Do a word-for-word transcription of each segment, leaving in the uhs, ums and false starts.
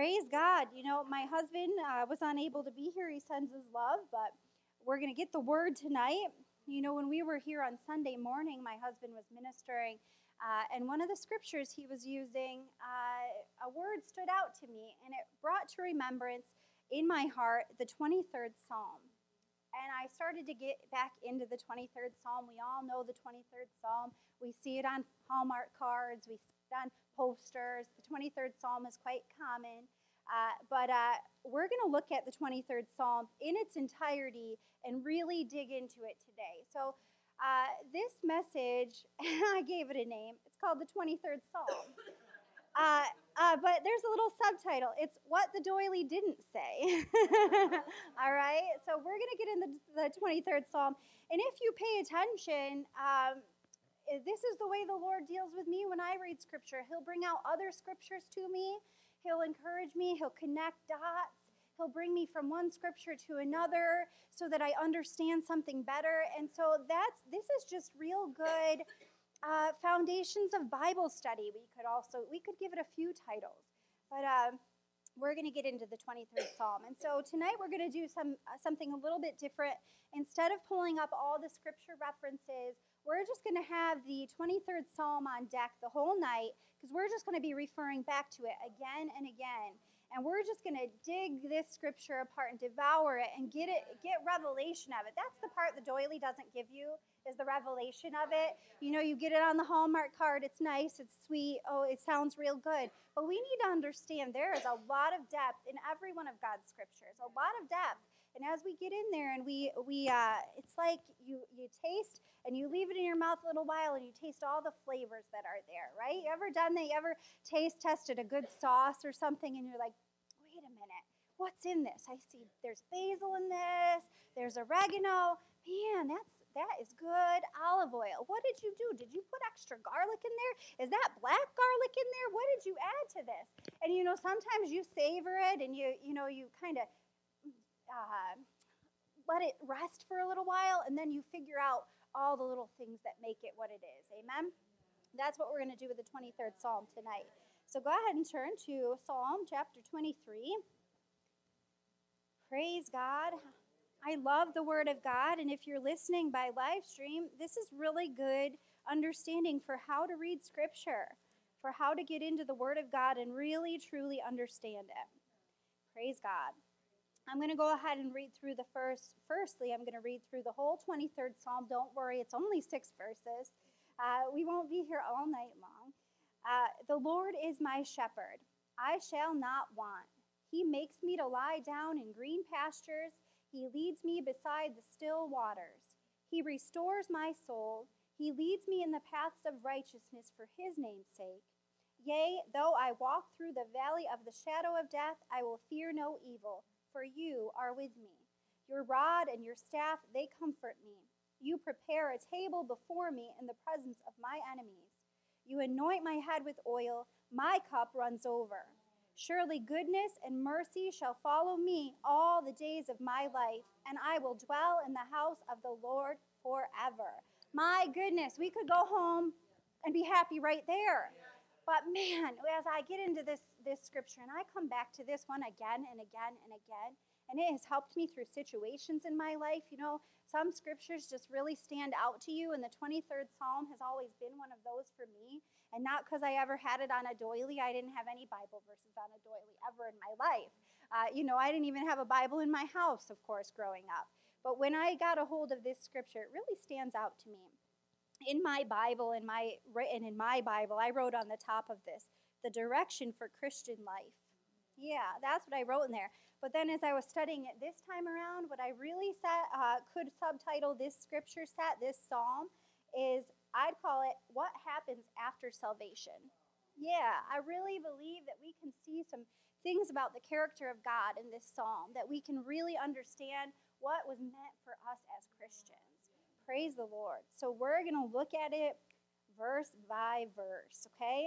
Praise God. You know, my husband uh, was unable to be here. He sends his love, but we're going to get the word tonight. You know, when we were here on Sunday morning, my husband was ministering, uh, and one of the scriptures he was using, uh, a word stood out to me, and it brought to remembrance in my heart the twenty-third Psalm. And I started to get back into the twenty-third Psalm. We all know the twenty-third Psalm. We see it on Hallmark cards. We see it on posters. The twenty-third Psalm is quite common. Uh, but uh, we're going to look at the twenty-third Psalm in its entirety and really dig into it today. So uh, this message, I gave it a name. It's called the twenty-third Psalm. Uh, uh, but there's a little subtitle. It's What the Doily Didn't Say. All right? So we're going to get into the twenty-third Psalm. And if you pay attention, um, this is the way the Lord deals with me when I read Scripture. He'll bring out other Scriptures to me. He'll encourage me. He'll connect dots. He'll bring me from one Scripture to another so that I understand something better. And so that's this is just real good Uh, foundations of Bible study. We could also, we could give it a few titles, but uh, we're going to get into the twenty-third Psalm. And so tonight we're going to do some uh, something a little bit different. Instead of pulling up all the scripture references, we're just going to have the twenty-third Psalm on deck the whole night, because we're just going to be referring back to it again and again. And we're just going to dig this scripture apart and devour it and get it, get revelation of it. That's the part the doily doesn't give you, is the revelation of it. You know, you get it on the Hallmark card. It's nice. It's sweet. Oh, it sounds real good. But we need to understand there is a lot of depth in every one of God's scriptures, a lot of depth. And as we get in there and we, we uh, it's like you, you taste and you leave it in your mouth a little while and you taste all the flavors that are there, right? You ever done that? You ever taste tested a good sauce or something and you're like, wait a minute, what's in this? I see there's basil in this, there's oregano. Man, that's that is good olive oil. What did you do? Did you put extra garlic in there? Is that black garlic in there? What did you add to this? And you know, sometimes you savor it and you you know you kind of uh, let it rest for a little while, and then you figure out all the little things that make it what it is. Amen. That's what we're going to do with the twenty-third Psalm tonight. So go ahead and turn to Psalm chapter twenty-three. Praise God. I love the Word of God, and if you're listening by live stream, this is really good understanding for how to read Scripture, for how to get into the Word of God and really, truly understand it. Praise God. I'm going to go ahead and read through the first, firstly, I'm going to read through the whole twenty-third Psalm. Don't worry, it's only six verses. Uh, we won't be here all night long. Uh, the Lord is my shepherd. I shall not want. He makes me to lie down in green pastures. He leads me beside the still waters. He restores my soul. He leads me in the paths of righteousness for his name's sake. Yea, though I walk through the valley of the shadow of death, I will fear no evil, for you are with me. Your rod and your staff, they comfort me. You prepare a table before me in the presence of my enemies. You anoint my head with oil. My cup runs over. Surely goodness and mercy shall follow me all the days of my life, and I will dwell in the house of the Lord forever. My goodness, we could go home and be happy right there. But man, as I get into this, this scripture, and I come back to this one again and again and again, and it has helped me through situations in my life. You know, some scriptures just really stand out to you, and the twenty-third Psalm has always been one of those for me. And not because I ever had it on a doily. I didn't have any Bible verses on a doily ever in my life. Uh, you know, I didn't even have a Bible in my house, of course, growing up. But when I got a hold of this scripture, it really stands out to me. In my Bible, in my written in my Bible, I wrote on the top of this, the direction for Christian life. Yeah, that's what I wrote in there. But then as I was studying it this time around, what I really set, uh, could subtitle this scripture set, this psalm, is I'd call it What Happens After Salvation. Yeah, I really believe that we can see some things about the character of God in this psalm, that we can really understand what was meant for us as Christians. Praise the Lord. So we're going to look at it verse by verse, okay?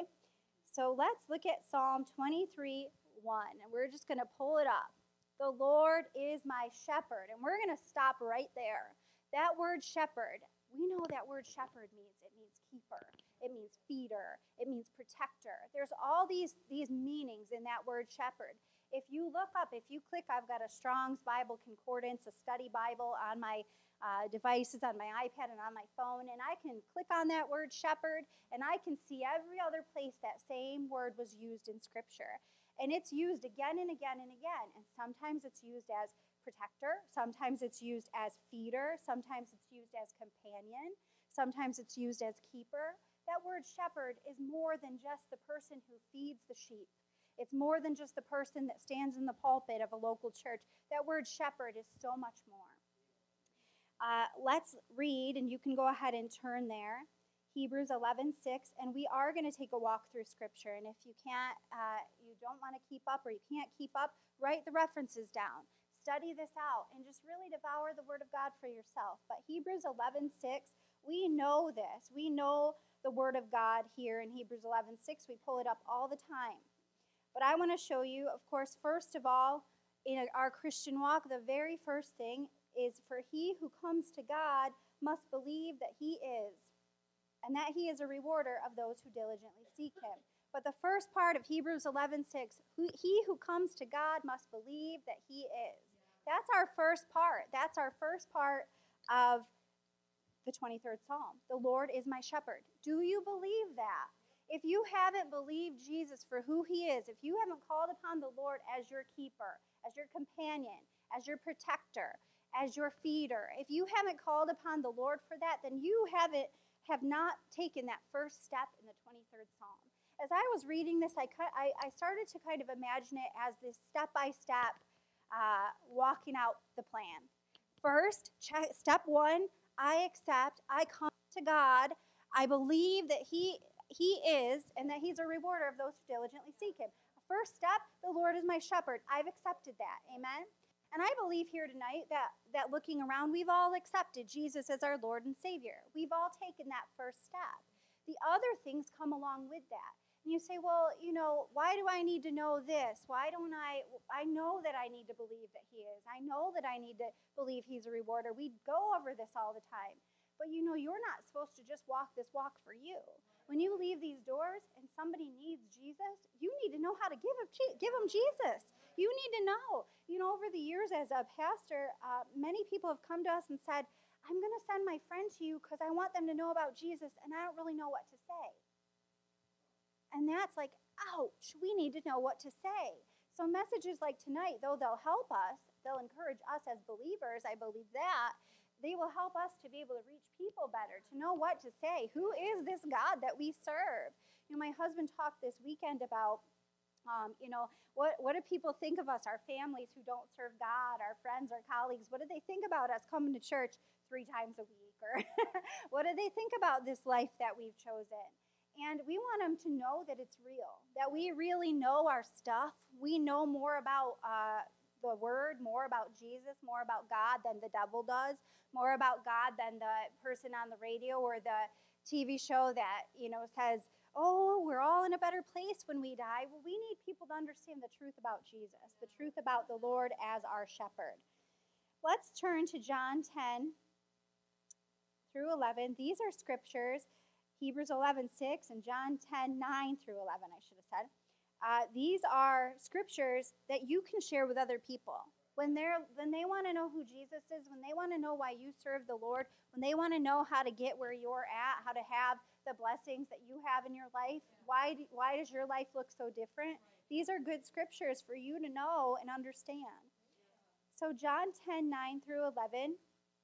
So let's look at Psalm twenty-three, one, and we're just going to pull it up. The Lord is my shepherd, and we're going to stop right there. That word shepherd, we know that word shepherd means, it means keeper. it means feeder, it means protector. There's all these, these meanings in that word shepherd. If you look up, if you click, I've got a Strong's Bible Concordance, a study Bible on my uh, devices, on my iPad and on my phone, and I can click on that word shepherd, and I can see every other place that same word was used in Scripture. And it's used again and again and again, and sometimes it's used as protector, sometimes it's used as feeder, sometimes it's used as companion, sometimes it's used as keeper. That word shepherd is more than just the person who feeds the sheep. It's more than just the person that stands in the pulpit of a local church. That word shepherd is so much more. Uh, let's read, and you can go ahead and turn there, Hebrews eleven six, and we are going to take a walk through Scripture. And if you can't, uh, you don't want to keep up, or you can't keep up, write the references down. Study this out, and just really devour the Word of God for yourself. But Hebrews eleven six, we know this. We know the Word of God here in Hebrews eleven six. We pull it up all the time. But I want to show you, of course, first of all, in our Christian walk, the very first thing is, for he who comes to God must believe that he is, and that he is a rewarder of those who diligently seek him. But the first part of Hebrews eleven six, he who comes to God must believe that he is. That's our first part. That's our first part of the twenty-third Psalm. The Lord is my shepherd. Do you believe that? If you haven't believed Jesus for who he is, if you haven't called upon the Lord as your keeper, as your companion, as your protector, as your feeder, if you haven't called upon the Lord for that, then you haven't have not taken that first step in the twenty-third Psalm. As I was reading this, I, I, I started to kind of imagine it as this step-by-step uh, walking out the plan. First, check, step one, I accept, I come to God, I believe that he, he is, and that he's a rewarder of those who diligently seek him. First step, the Lord is my shepherd. I've accepted that, amen? And I believe here tonight that, that looking around, we've all accepted Jesus as our Lord and Savior. We've all taken that first step. The other things come along with that. And you say, well, you know, why do I need to know this? Why don't I, I know that I need to believe that he is. I know that I need to believe he's a rewarder. We go over this all the time. But you know, you're not supposed to just walk this walk for you. When you leave these doors and somebody needs Jesus, you need to know how to give him, give him Jesus. You need to know. You know, over the years as a pastor, uh, many people have come to us and said, I'm going to send my friend to you because I want them to know about Jesus, and I don't really know what to say. And that's like, ouch, we need to know what to say. So messages like tonight, though they'll help us, they'll encourage us as believers, I believe that, they will help us to be able to reach people better, to know what to say. Who is this God that we serve? You know, my husband talked this weekend about, um, you know, what, what do people think of us, our families who don't serve God, our friends, our colleagues? What do they think about us coming to church three times a week? Or what do they think about this life that we've chosen? And we want them to know that it's real, that we really know our stuff. We know more about uh, the Word, more about Jesus, more about God than the devil does, more about God than the person on the radio or the T V show that, you know, says, oh, we're all in a better place when we die. Well, we need people to understand the truth about Jesus, the truth about the Lord as our shepherd. Let's turn to John ten through eleven. These are scriptures, Hebrews eleven six and John ten nine through eleven, I should have said. Uh, these are scriptures that you can share with other people. When they're when they want to know who Jesus is, when they want to know why you serve the Lord, when they want to know how to get where you're at, how to have the blessings that you have in your life, why do, why does your life look so different? These are good scriptures for you to know and understand. So John ten nine through eleven,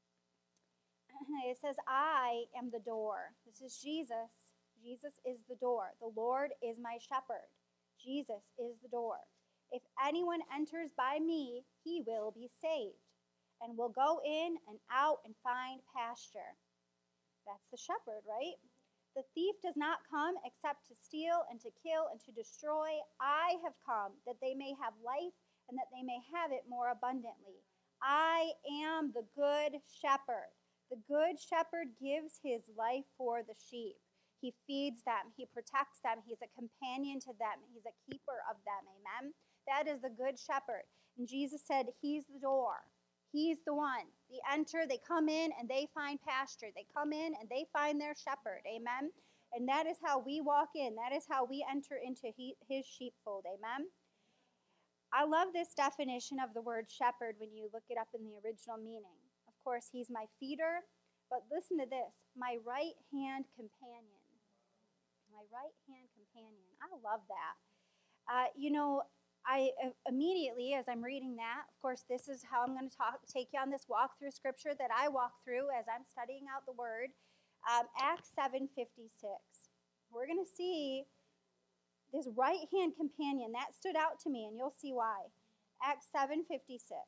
it says, I am the door. This is Jesus. Jesus is the door. The Lord is my shepherd. Jesus is the door. If anyone enters by me, he will be saved, and will go in and out and find pasture. That's the shepherd, right? The thief does not come except to steal and to kill and to destroy. I have come that they may have life and that they may have it more abundantly. I am the good shepherd. The good shepherd gives his life for the sheep. He feeds them. He protects them. He's a companion to them. He's a keeper of them. Amen? That is the good shepherd. And Jesus said, he's the door. He's the one. They enter, they come in, and they find pasture. They come in, and they find their shepherd. Amen? And that is how we walk in. That is how we enter into he, his sheepfold. Amen? I love this definition of the word shepherd when you look it up in the original meaning. Of course, he's my feeder, but listen to this, my right hand companion. My right hand companion. I love that. Uh, you know, I uh, immediately, as I'm reading that, of course, this is how I'm going to talk, take you on this walk through scripture that I walk through as I'm studying out the word. Um, Acts seven fifty-six. We're going to see this right-hand companion. That stood out to me, and you'll see why. Acts seven fifty-six.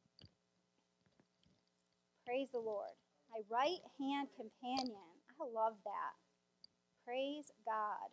Praise the Lord. My right-hand companion. I love that. Praise God.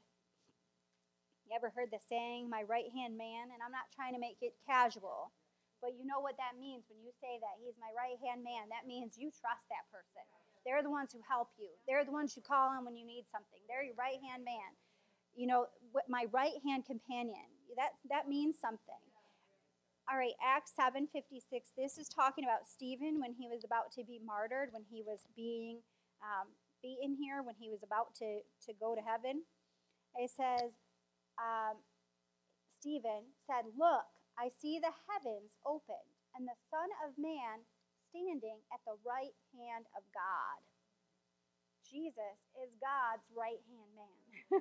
You ever heard the saying, my right-hand man? And I'm not trying to make it casual, but you know what that means when you say that. He's my right-hand man. That means you trust that person. They're the ones who help you. They're the ones you call on when you need something. They're your right-hand man. You know, my right-hand companion. That, that means something. All right, Acts seven fifty-six. This is talking about Stephen when he was about to be martyred, when he was being um, beaten here, when he was about to, to go to heaven. It says, um, Stephen said, look, I see the heavens opened and the Son of Man standing at the right hand of God. Jesus is God's right-hand man.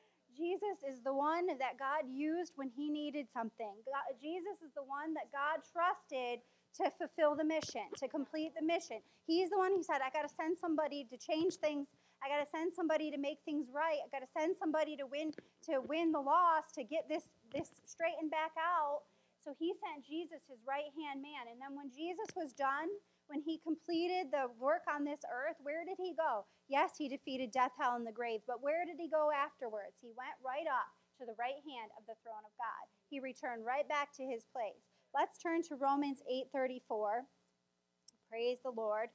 Jesus is the one that God used when he needed something. God, Jesus is the one that God trusted to fulfill the mission, to complete the mission. He's the one who said, I got to send somebody to change things. I got to send somebody to make things right. I got to send somebody to win to win the loss, to get this, this straightened back out. So he sent Jesus, his right-hand man. And then when Jesus was done, when he completed the work on this earth, where did he go? Yes, he defeated death, hell, and the grave, but where did he go afterwards? He went right up to the right hand of the throne of God. He returned right back to his place. Let's turn to Romans eight thirty-four. Praise the Lord.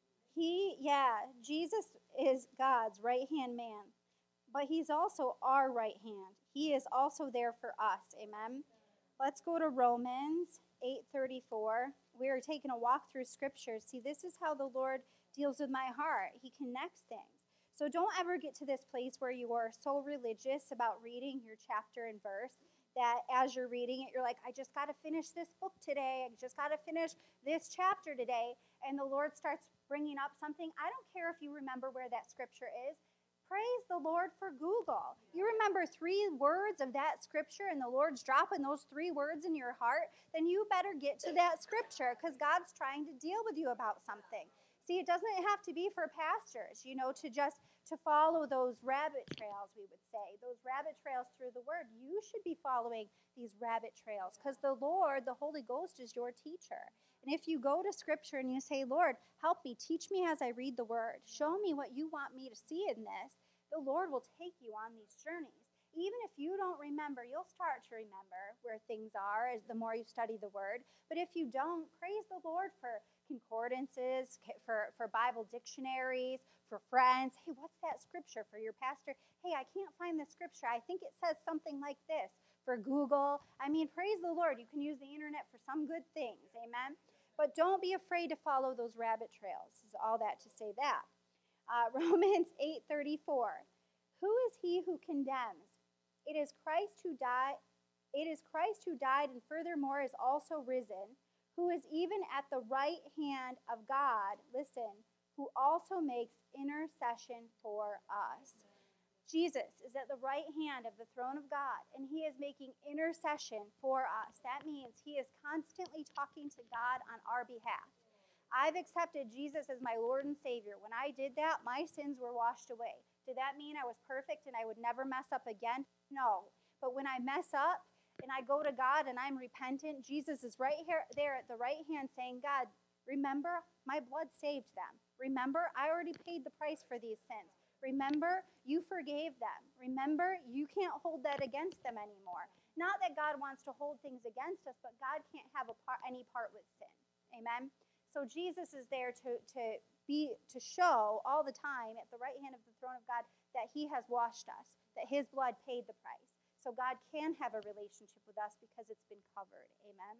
He, yeah, Jesus is God's right-hand man, but he's also our right hand. He is also there for us. Amen. Let's go to Romans eight thirty-four. We are taking a walk through scripture. See, this is how the Lord deals with my heart. He connects things. So don't ever get to this place where you are so religious about reading your chapter and verse that as you're reading it, you're like, I just got to finish this book today. I just got to finish this chapter today. And the Lord starts bringing up something. I don't care if you remember where that scripture is. Praise the Lord for Google. You remember three words of that scripture and the Lord's dropping those three words in your heart, then you better get to that scripture because God's trying to deal with you about something. See, it doesn't have to be for pastors, you know, to just to follow those rabbit trails, we would say, those rabbit trails through the word. You should be following these rabbit trails because the Lord, the Holy Ghost, is your teacher. And if you go to scripture and you say, Lord, help me, teach me as I read the word, show me what you want me to see in this, the Lord will take you on these journeys. Even if you don't remember, you'll start to remember where things are as the more you study the word. But if you don't, praise the Lord for concordances, for, for Bible dictionaries, for friends. Hey, what's that scripture? For your pastor, hey, I can't find the scripture. I think it says something like this. For Google, I mean, praise the Lord. You can use the internet for some good things. Amen. But don't be afraid to follow those rabbit trails. Is all that to say that. Uh, Romans eight thirty-four. Who is he who condemns? It is Christ who died. It is Christ who died and furthermore is also risen, who is even at the right hand of God. Listen, who also makes intercession for us. Jesus is at the right hand of the throne of God, and he is making intercession for us. That means he is constantly talking to God on our behalf. I've accepted Jesus as my Lord and Savior. When I did that, my sins were washed away. Did that mean I was perfect and I would never mess up again? No. But when I mess up and I go to God and I'm repentant, Jesus is right here, there at the right hand saying, God, remember, my blood saved them. Remember, I already paid the price for these sins. Remember, you forgave them. Remember, you can't hold that against them anymore. Not that God wants to hold things against us, but God can't have a part, any part with sin. Amen? So Jesus is there to, to be to show all the time at the right hand of the throne of God that he has washed us, that his blood paid the price. So God can have a relationship with us because it's been covered. Amen?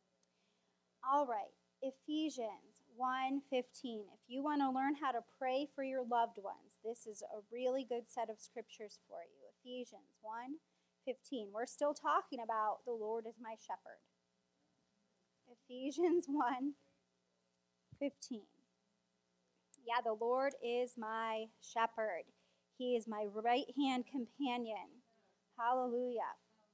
All right. Ephesians one fifteen. If you want to learn how to pray for your loved ones, this is a really good set of scriptures for you. Ephesians one fifteen. We're still talking about the Lord is my shepherd. Ephesians one fifteen. Yeah, the Lord is my shepherd. He is my right-hand companion. Hallelujah.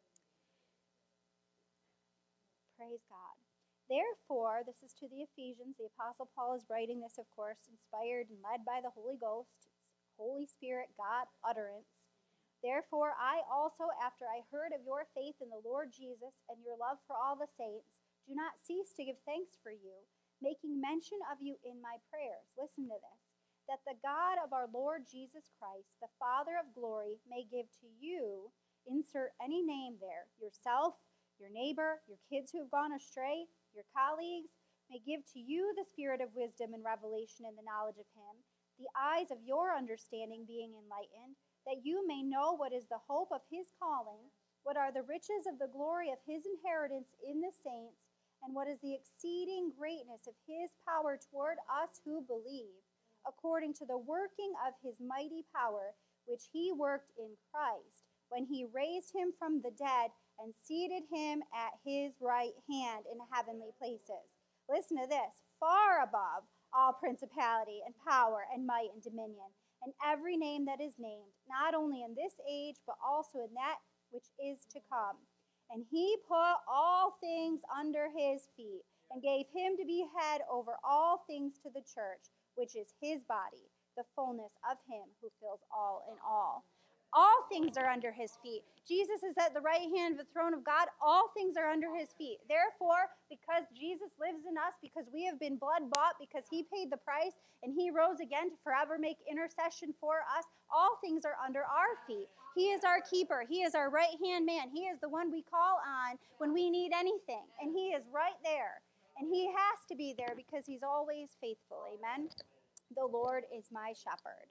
Praise God. Therefore, this is to the Ephesians. The Apostle Paul is writing this, of course, inspired and led by the Holy Ghost. It's Holy Spirit, God utterance. Therefore, I also, after I heard of your faith in the Lord Jesus and your love for all the saints, do not cease to give thanks for you, making mention of you in my prayers. Listen to this. That the God of our Lord Jesus Christ, the Father of glory, may give to you, insert any name there, yourself, your neighbor, your kids who have gone astray, your colleagues, may give to you the spirit of wisdom and revelation in the knowledge of him, the eyes of your understanding being enlightened, that you may know what is the hope of his calling, what are the riches of the glory of his inheritance in the saints, and what is the exceeding greatness of his power toward us who believe, according to the working of his mighty power, which he worked in Christ, when he raised him from the dead and seated him at his right hand in heavenly places. Listen to this. Far above all principality and power and might and dominion, and every name that is named, not only in this age, but also in that which is to come. And he put all things under his feet, and gave him to be head over all things to the church, which is his body, the fullness of him who fills all in all. All things are under his feet. Jesus is at the right hand of the throne of God. All things are under his feet. Therefore, because Jesus lives in us, because we have been blood bought, because he paid the price, and he rose again to forever make intercession for us, all things are under our feet. He is our keeper. He is our right-hand man. He is the one we call on when we need anything. And he is right there. And he has to be there because he's always faithful. Amen? The Lord is my shepherd.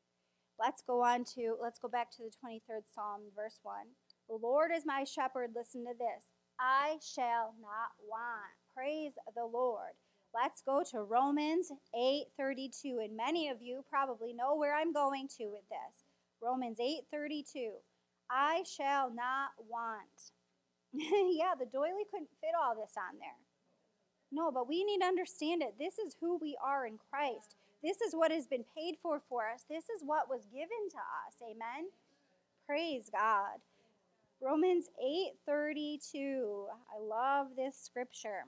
Let's go on to, let's go back to the twenty-third Psalm, verse one. The Lord is my shepherd. Listen to this. I shall not want. Praise the Lord. Let's go to Romans eight thirty-two. And many of you probably know where I'm going to with this. Romans eight thirty-two. I shall not want. Yeah, the doily couldn't fit all this on there. No, but we need to understand it. This is who we are in Christ. This is what has been paid for for us. This is what was given to us. Amen? Praise God. Romans eight thirty-two. I love this scripture.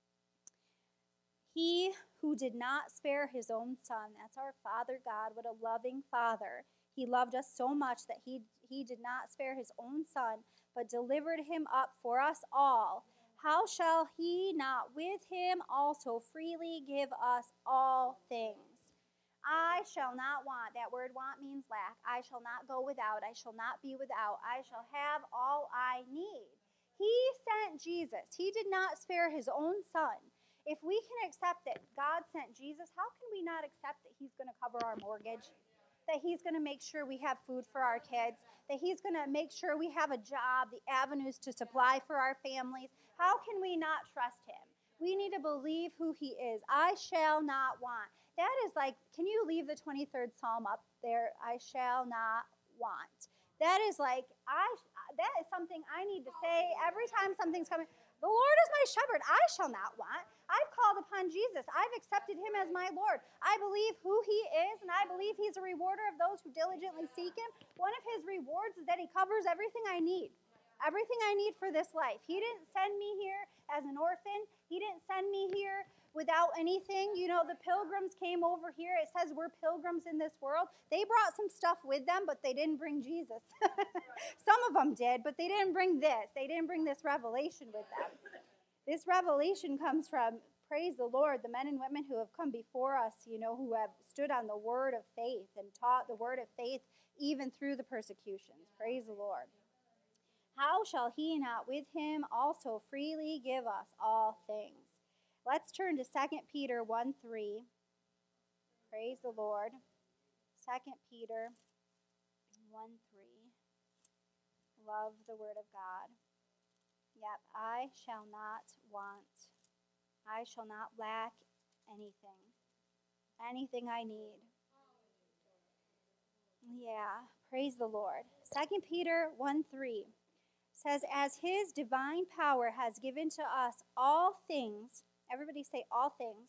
He who did not spare his own son, that's our Father God, what a loving Father. He loved us so much that he, he did not spare his own son, but delivered him up for us all. How shall he not with him also freely give us all things? I shall not want. That word want means lack. I shall not go without. I shall not be without. I shall have all I need. He sent Jesus. He did not spare his own son. If we can accept that God sent Jesus, how can we not accept that he's going to cover our mortgage? That he's going to make sure we have food for our kids? That he's going to make sure we have a job, the avenues to supply for our families? How can we not trust him? We need to believe who he is. I shall not want. That is like, can you leave the twenty-third Psalm up there? I shall not want. That is like, I. That is something I need to say every time something's coming. The Lord is my shepherd. I shall not want. I've called upon Jesus. I've accepted him as my Lord. I believe who he is, and I believe he's a rewarder of those who diligently seek him. One of his rewards is that he covers everything I need. Everything I need for this life. He didn't send me here as an orphan. He didn't send me here without anything. You know, the pilgrims came over here. It says we're pilgrims in this world. They brought some stuff with them, but they didn't bring Jesus. Some of them did, but they didn't bring this. They didn't bring this revelation with them. This revelation comes from, praise the Lord, the men and women who have come before us, you know, who have stood on the word of faith and taught the word of faith even through the persecutions. Praise the Lord. How shall he not with him also freely give us all things? Let's turn to Second Peter one three. Praise the Lord. Second Peter one three. Love the word of God. Yep, I shall not want. I shall not lack anything. Anything I need. Yeah, praise the Lord. Second Peter one three says, as his divine power has given to us all things, everybody say all things,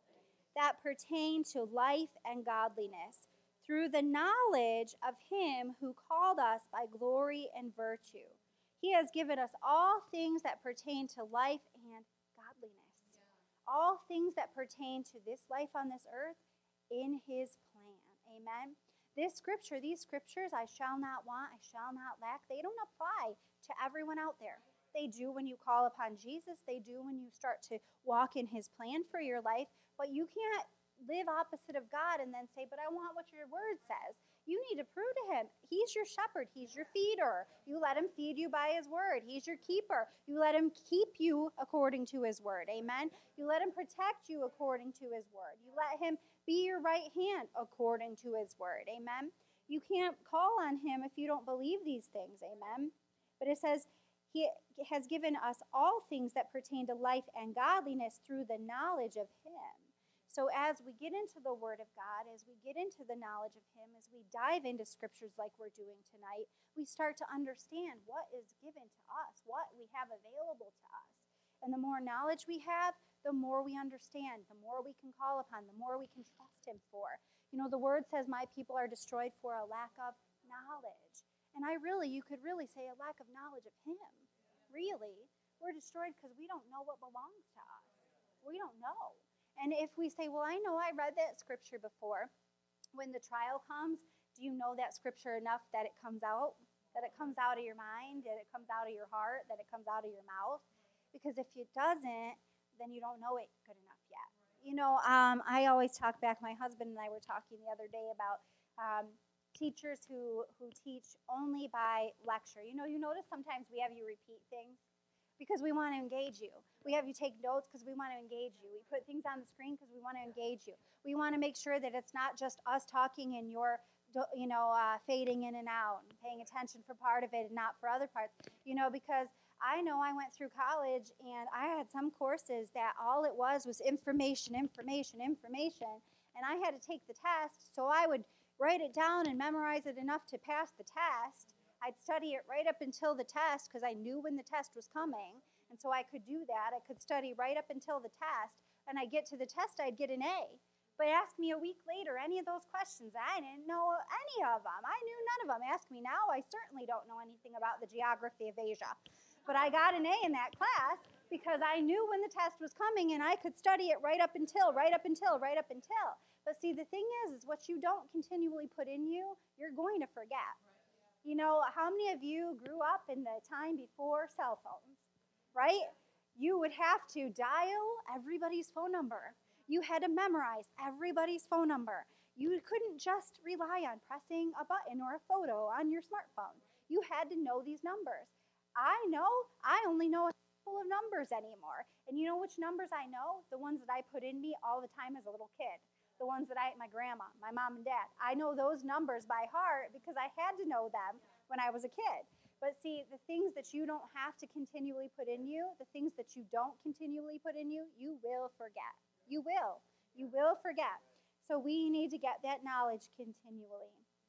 that pertain to life and godliness, through the knowledge of him who called us by glory and virtue. He has given us all things that pertain to life and godliness. All things that pertain to this life on this earth in his plan. Amen. This scripture, these scriptures, I shall not want, I shall not lack, they don't apply to everyone out there. They do when you call upon Jesus. They do when you start to walk in his plan for your life. But you can't live opposite of God and then say, but I want what your word says. You need to prove to him, he's your shepherd, he's your feeder. You let him feed you by his word. He's your keeper. You let him keep you according to his word. Amen. You let him protect you according to his word. You let him be your right hand according to his word. Amen. You can't call on him if you don't believe these things. Amen. But it says, he has given us all things that pertain to life and godliness through the knowledge of him. So as we get into the word of God, as we get into the knowledge of him, as we dive into scriptures like we're doing tonight, we start to understand what is given to us, what we have available to us. And the more knowledge we have, the more we understand, the more we can call upon, the more we can trust him for. You know, the word says, my people are destroyed for a lack of knowledge. And I really, you could really say a lack of knowledge of him. Really. We're destroyed because we don't know what belongs to us. We don't know. And if we say, well, I know I read that scripture before, when the trial comes, do you know that scripture enough that it comes out? That it comes out of your mind, that it comes out of your heart, that it comes out of your mouth? Because if it doesn't, then you don't know it good enough yet. You know, um, I always talk back, my husband and I were talking the other day about um, teachers who, who teach only by lecture. You know, you notice sometimes we have you repeat things because we want to engage you. We have you take notes because we want to engage you. We put things on the screen because we want to engage you. We want to make sure that it's not just us talking and you're, you know, uh, fading in and out and paying attention for part of it and not for other parts. You know, because I know I went through college and I had some courses that all it was was information, information, information, and I had to take the test, so I would write it down and memorize it enough to pass the test. I'd study it right up until the test because I knew when the test was coming, and so I could do that. I could study right up until the test, and I'd get to the test, I'd get an A. But ask me a week later any of those questions, I didn't know any of them. I knew none of them. Ask me now, I certainly don't know anything about the geography of Asia. But I got an A in that class because I knew when the test was coming, and I could study it right up until, right up until, right up until. But see, the thing is, is what you don't continually put in you, you're going to forget. You know, how many of you grew up in the time before cell phones, right? You would have to dial everybody's phone number. You had to memorize everybody's phone number. You couldn't just rely on pressing a button or a photo on your smartphone. You had to know these numbers. I know, I only know a handful of numbers anymore. And you know which numbers I know? The ones that I put in me all the time as a little kid. The ones that I, my grandma, my mom and dad. I know those numbers by heart because I had to know them when I was a kid. But see, the things that you don't have to continually put in you, the things that you don't continually put in you, you will forget. You will. You will forget. So we need to get that knowledge continually.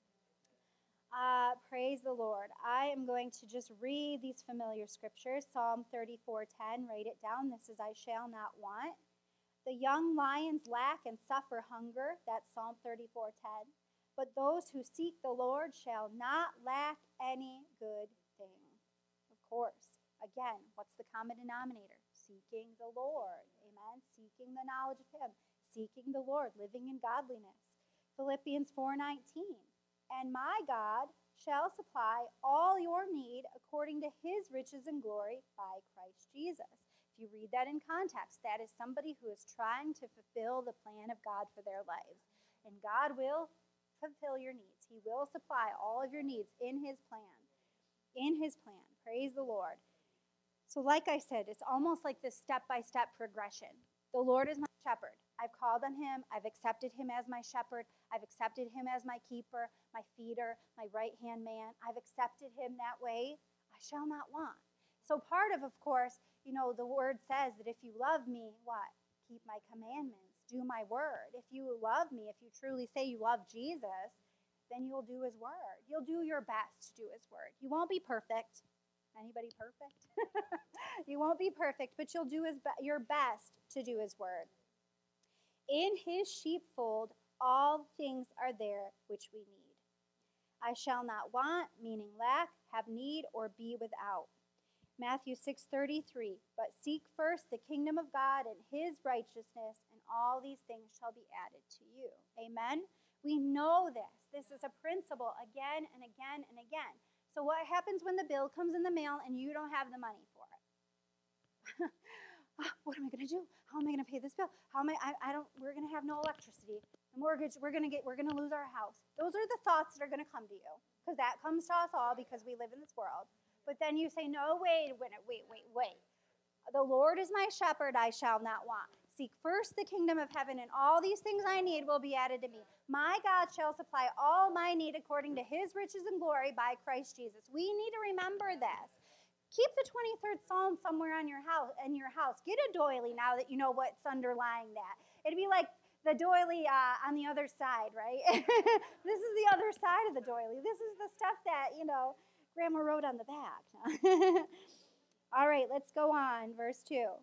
Uh, praise the Lord. I am going to just read these familiar scriptures. Psalm thirty-four ten, write it down. This is, I shall not want. The young lions lack and suffer hunger. That's Psalm thirty-four ten. But those who seek the Lord shall not lack any good thing. Of course. Again, what's the common denominator? Seeking the Lord. Amen. Seeking the knowledge of him. Seeking the Lord. Living in godliness. Philippians four nineteen. And my God shall supply all your need according to his riches and glory by Christ Jesus. If you read that in context, that is somebody who is trying to fulfill the plan of God for their lives. And God will fulfill your needs. He will supply all of your needs in his plan. In his plan. Praise the Lord. So like I said, it's almost like this step-by-step progression. The Lord is my shepherd. I've called on him. I've accepted him as my shepherd. I've accepted him as my keeper, my feeder, my right-hand man. I've accepted him that way. I shall not want. So part of, of course, you know, the word says that if you love me, what? Keep my commandments. Do my word. If you love me, if you truly say you love Jesus, then you'll do his word. You'll do your best to do his word. You won't be perfect. Anybody perfect? You won't be perfect, but you'll do his be- your best to do his word. In his sheepfold, all things are there which we need. I shall not want, meaning lack, have need, or be without. Matthew six thirty-three, but seek first the kingdom of God and his righteousness, and all these things shall be added to you. Amen? We know this. This is a principle again and again and again. So what happens when the bill comes in the mail and you don't have the money for it? What am I going to do? How am I going to pay this bill? How am I, I, I don't, we're going to have no electricity. The mortgage, we're going to get, we're going to lose our house. Those are the thoughts that are going to come to you, because that comes to us all because we live in this world. But then you say, no, wait, wait, wait, wait, wait. The Lord is my shepherd, I shall not want. Seek first the kingdom of heaven, and all these things I need will be added to me. My God shall supply all my need according to his riches and glory by Christ Jesus. We need to remember this. Keep the twenty-third Psalm somewhere on your house, in your house. Get a doily now that you know what's underlying that. It'd be like the doily uh, on the other side, right? This is the other side of the doily. This is the stuff that, you know, Grandma wrote on the back. All right, let's go on. Verse two.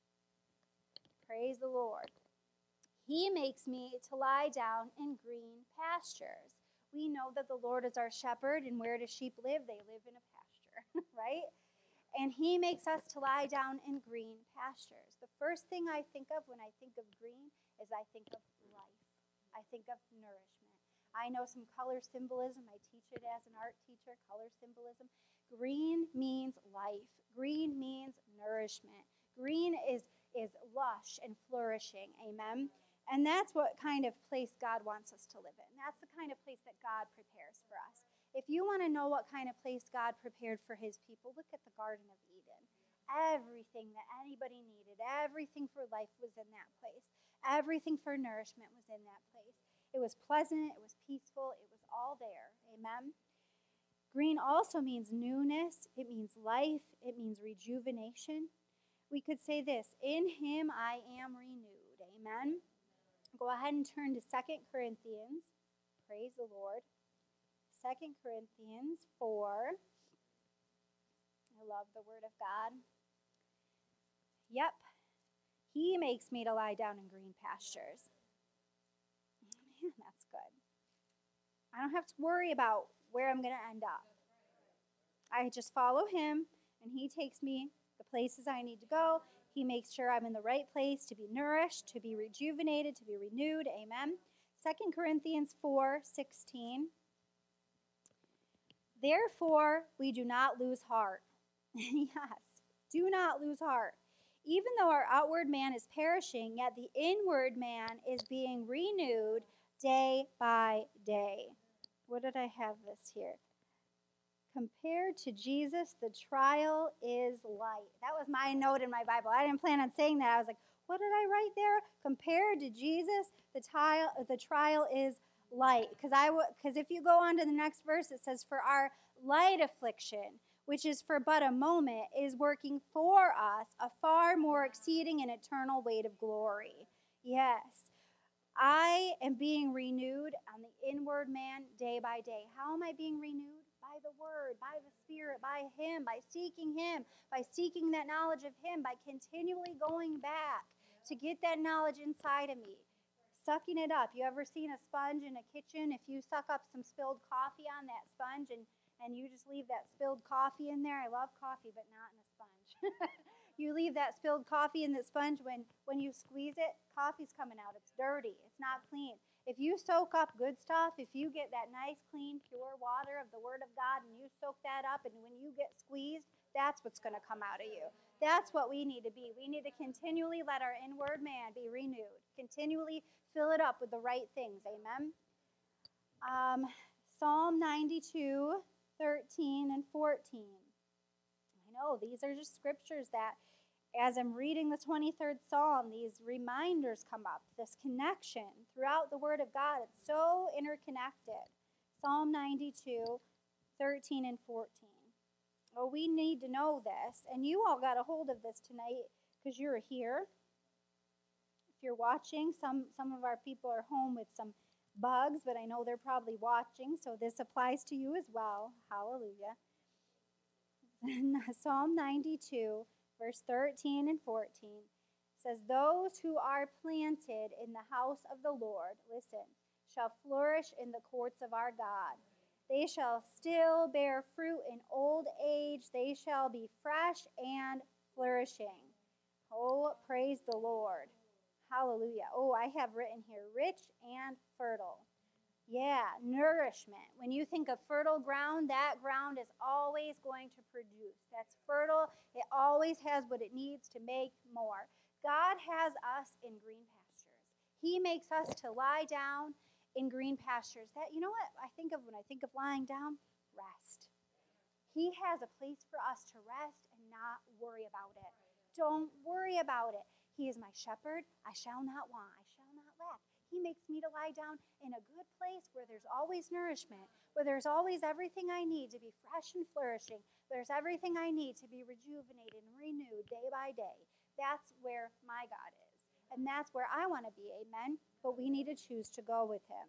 Praise the Lord. He makes me to lie down in green pastures. We know that the Lord is our shepherd, and where do sheep live? They live in a pasture, right? And he makes us to lie down in green pastures. The first thing I think of when I think of green is I think of life. I think of nourishment. I know some color symbolism. I teach it as an art teacher, color symbolism. Green means life. Green means nourishment. Green is, is lush and flourishing. Amen? And that's what kind of place God wants us to live in. That's the kind of place that God prepares for us. If you want to know what kind of place God prepared for his people, look at the Garden of Eden. Everything that anybody needed, everything for life was in that place. Everything for nourishment was in that place. It was pleasant, it was peaceful, it was all there. Amen? Green also means newness, it means life, it means rejuvenation. We could say this, in him I am renewed. Amen? Go ahead and turn to Second Corinthians. Praise the Lord. Second Corinthians four. I love the word of God. Yep. He makes me to lie down in green pastures. Man, that's good. I don't have to worry about where I'm going to end up. I just follow him, and he takes me the places I need to go. He makes sure I'm in the right place to be nourished, to be rejuvenated, to be renewed. Amen. Second Corinthians four sixteen. Therefore, we do not lose heart. Yes, do not lose heart. Even though our outward man is perishing, yet the inward man is being renewed day by day. What did I have this here? Compared to Jesus, the trial is light. That was my note in my Bible. I didn't plan on saying that. I was like, what did I write there? Compared to Jesus, the trial, the trial is light. Because I because if you go on to the next verse, it says, for our light affliction, which is for but a moment, is working for us a far more exceeding and eternal weight of glory. Yes, I am being renewed on the inward man day by day. How am I being renewed? By the word, by the Spirit, by him, by seeking him, by seeking that knowledge of him, by continually going back to get that knowledge inside of me. Sucking it up. You ever seen a sponge in a kitchen? If you suck up some spilled coffee on that sponge and, and you just leave that spilled coffee in there, I love coffee, but not in a sponge. You leave that spilled coffee in the sponge, when, when you squeeze it, coffee's coming out. It's dirty. It's not clean. If you soak up good stuff, if you get that nice, clean, pure water of the Word of God and you soak that up, and when you get squeezed, that's what's going to come out of you. That's what we need to be. We need to continually let our inward man be renewed. Continually fill it up with the right things. Amen? Um, Psalm ninety-two, thirteen, and fourteen. I know, these are just scriptures that, as I'm reading the twenty-third Psalm, these reminders come up, this connection throughout the Word of God. It's so interconnected. Psalm ninety-two, thirteen, and fourteen. Well, we need to know this, and you all got a hold of this tonight because you're here. If you're watching, some, some of our people are home with some bugs, but I know they're probably watching, so this applies to you as well. Hallelujah. Psalm ninety-two, verse thirteen and fourteen says, "Those who are planted in the house of the Lord, listen, shall flourish in the courts of our God. They shall still bear fruit in old age. They shall be fresh and flourishing." Oh, praise the Lord. Hallelujah. Oh, I have written here, rich and fertile. Yeah, nourishment. When you think of fertile ground, that ground is always going to produce. That's fertile. It always has what it needs to make more. God has us in green pastures. He makes us to lie down in green pastures. That, you know what I think of when I think of lying down? Rest. He has a place for us to rest and not worry about it. Don't worry about it. He is my shepherd. I shall not want. I shall not lack. He makes me to lie down in a good place where there's always nourishment, where there's always everything I need to be fresh and flourishing. There's everything I need to be rejuvenated and renewed day by day. That's where my God is. And that's where I want to be, amen? But we need to choose to go with him.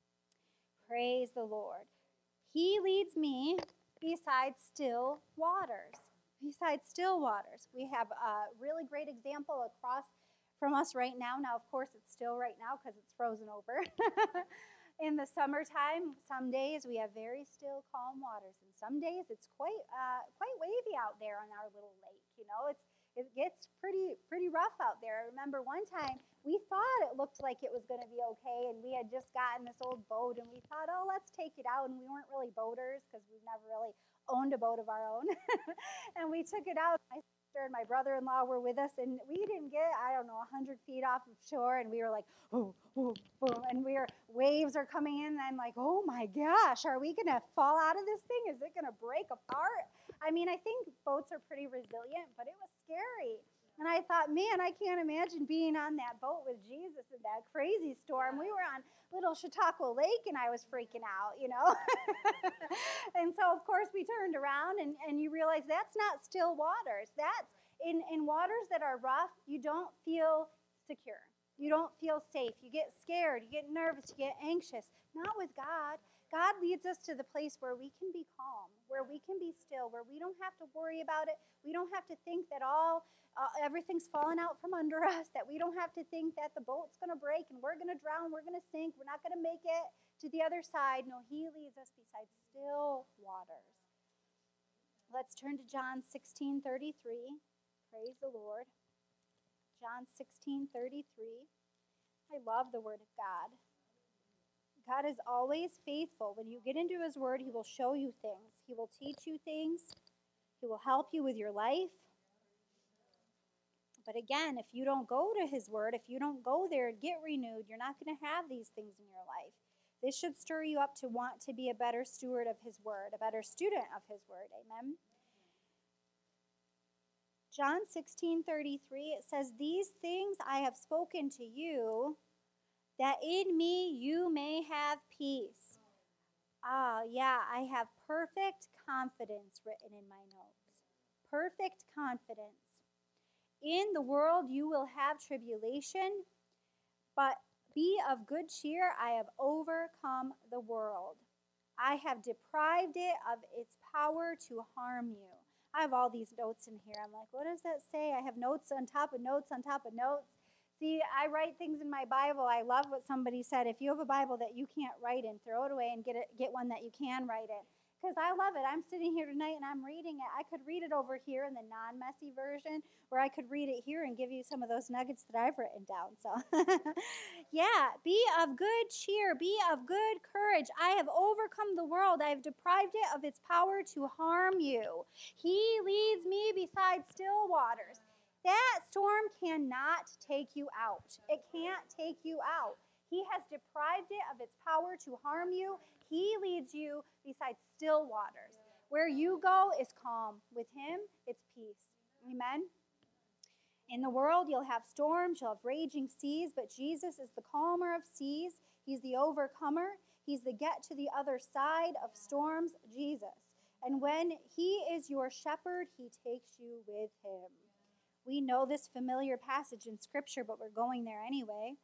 Praise the Lord. He leads me beside still waters. Beside still waters. We have a really great example across from us right now. Now, of course, it's still right now because it's frozen over. In the summertime, some days we have very still, calm waters, and some days it's quite uh, quite wavy out there on our little lake. You know, it's it gets pretty pretty rough out there. I remember one time we thought it looked like it was going to be okay, and we had just gotten this old boat, and we thought, oh, let's take it out, and we weren't really boaters because we've never really owned a boat of our own, and we took it out. My sister and my brother-in-law were with us, and we didn't get, I don't know, one hundred feet off of shore, and we were like, oh, oh, boom, and we were, waves are coming in, and I'm like, oh my gosh, are we going to fall out of this thing? Is it going to break apart? I mean, I think boats are pretty resilient, but it was scary. And I thought, man, I can't imagine being on that boat with Jesus in that crazy storm. We were on Little Chautauqua Lake, and I was freaking out, you know. And so, of course, we turned around, and, and you realize that's not still waters. That's in, in waters that are rough, you don't feel secure. You don't feel safe. You get scared. You get nervous. You get anxious. Not with God. God leads us to the place where we can be calm, where we can be still, where we don't have to worry about it. We don't have to think that all uh, everything's falling out from under us, that we don't have to think that the boat's going to break and we're going to drown, we're going to sink, we're not going to make it to the other side. No, he leads us beside still waters. Let's turn to John sixteen thirty-three. Praise the Lord. John sixteen thirty-three. I love the Word of God. God is always faithful. When you get into his word, he will show you things. He will teach you things. He will help you with your life. But again, if you don't go to his word, if you don't go there and get renewed, you're not going to have these things in your life. This should stir you up to want to be a better steward of his word, a better student of his word. Amen. John sixteen thirty-three, it says, "These things I have spoken to you, that in me you may have peace." Ah, yeah, I have perfect confidence written in my notes. Perfect confidence. In the world you will have tribulation, but be of good cheer. I have overcome the world. I have deprived it of its power to harm you. I have all these notes in here. I'm like, what does that say? I have notes on top of notes on top of notes. See, I write things in my Bible. I love what somebody said. If you have a Bible that you can't write in, throw it away and get it, get one that you can write in. Because I love it. I'm sitting here tonight and I'm reading it. I could read it over here in the non-messy version, or I could read it here and give you some of those nuggets that I've written down. So, yeah, be of good cheer. Be of good courage. I have overcome the world. I have deprived it of its power to harm you. He leads me beside still waters. That storm cannot take you out. It can't take you out. He has deprived it of its power to harm you. He leads you beside still waters. Where you go is calm. With him, it's peace. Amen? In the world, you'll have storms, you'll have raging seas, but Jesus is the calmer of seas. He's the overcomer. He's the get to the other side of storms, Jesus. And when he is your shepherd, he takes you with him. We know this familiar passage in Scripture, but we're going there anyway, because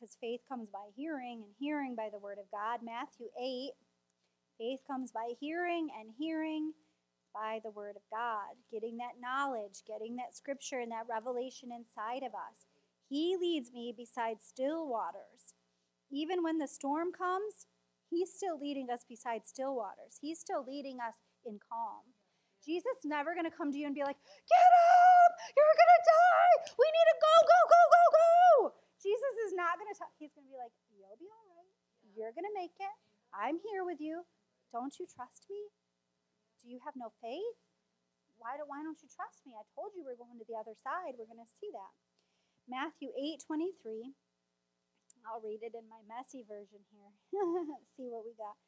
because faith comes by hearing, and hearing by the word of God. Matthew eight, faith comes by hearing, and hearing by the word of God. Getting that knowledge, getting that scripture and that revelation inside of us. He leads me beside still waters. Even when the storm comes, he's still leading us beside still waters. He's still leading us in calm. Jesus is never going to come to you and be like, get up, you're going to die. We need to go, go, go, go, go. Jesus is not going to talk. He's going to be like, you'll be all right. You're going to make it. I'm here with you. Don't you trust me? Do you have no faith? Why, do, why don't you trust me? I told you we're going to the other side. We're going to see that. Matthew eight twenty-three. I'll read it in my messy version here. See what we got.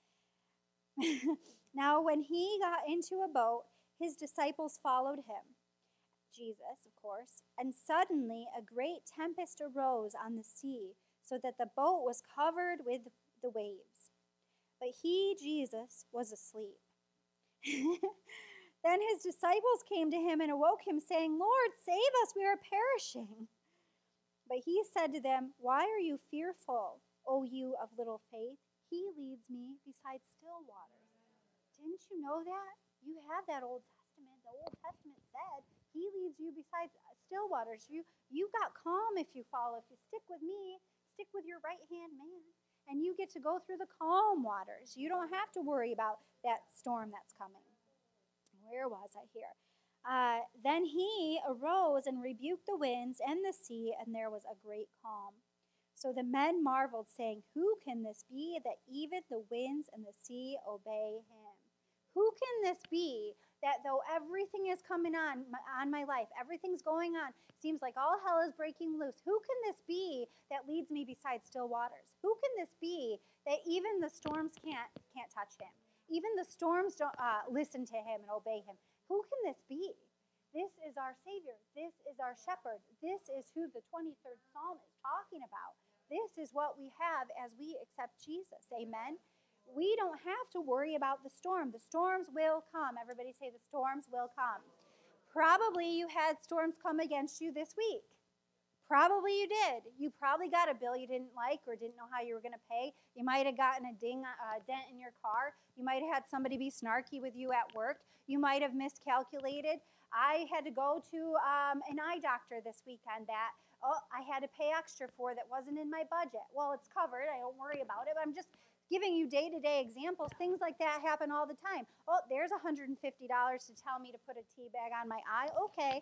Now, when he got into a boat, his disciples followed him, Jesus, of course, and suddenly a great tempest arose on the sea, so that the boat was covered with the waves. But he, Jesus, was asleep. Then his disciples came to him and awoke him, saying, Lord, save us, we are perishing. But he said to them, why are you fearful, O you of little faith? He leads me beside still waters. Didn't you know that? You have that Old Testament. The Old Testament said he leads you beside still waters. You, you got calm if you follow. If you stick with me, stick with your right-hand man. And you get to go through the calm waters. You don't have to worry about that storm that's coming. Where was I here? Uh, then he arose and rebuked the winds and the sea, and there was a great calm. So the men marveled, saying, who can this be that even the winds and the sea obey him? Who can this be that though everything is coming on on my life, everything's going on, seems like all hell is breaking loose, who can this be that leads me beside still waters? Who can this be that even the storms can't can't touch him? Even the storms don't uh, listen to him and obey him. Who can this be? This is our Savior. This is our shepherd. This is who the twenty-third Psalm is talking about. This is what we have as we accept Jesus. Amen? We don't have to worry about the storm. The storms will come. Everybody say the storms will come. Probably you had storms come against you this week. Probably you did. You probably got a bill you didn't like or didn't know how you were going to pay. You might have gotten a ding, a dent in your car. You might have had somebody be snarky with you at work. You might have miscalculated. I had to go to um, an eye doctor this weekend that oh, I had to pay extra for that wasn't in my budget. Well, it's covered. I don't worry about it. But I'm just giving you day-to-day examples. Things like that happen all the time. Oh, there's one hundred fifty dollars to tell me to put a tea bag on my eye. Okay.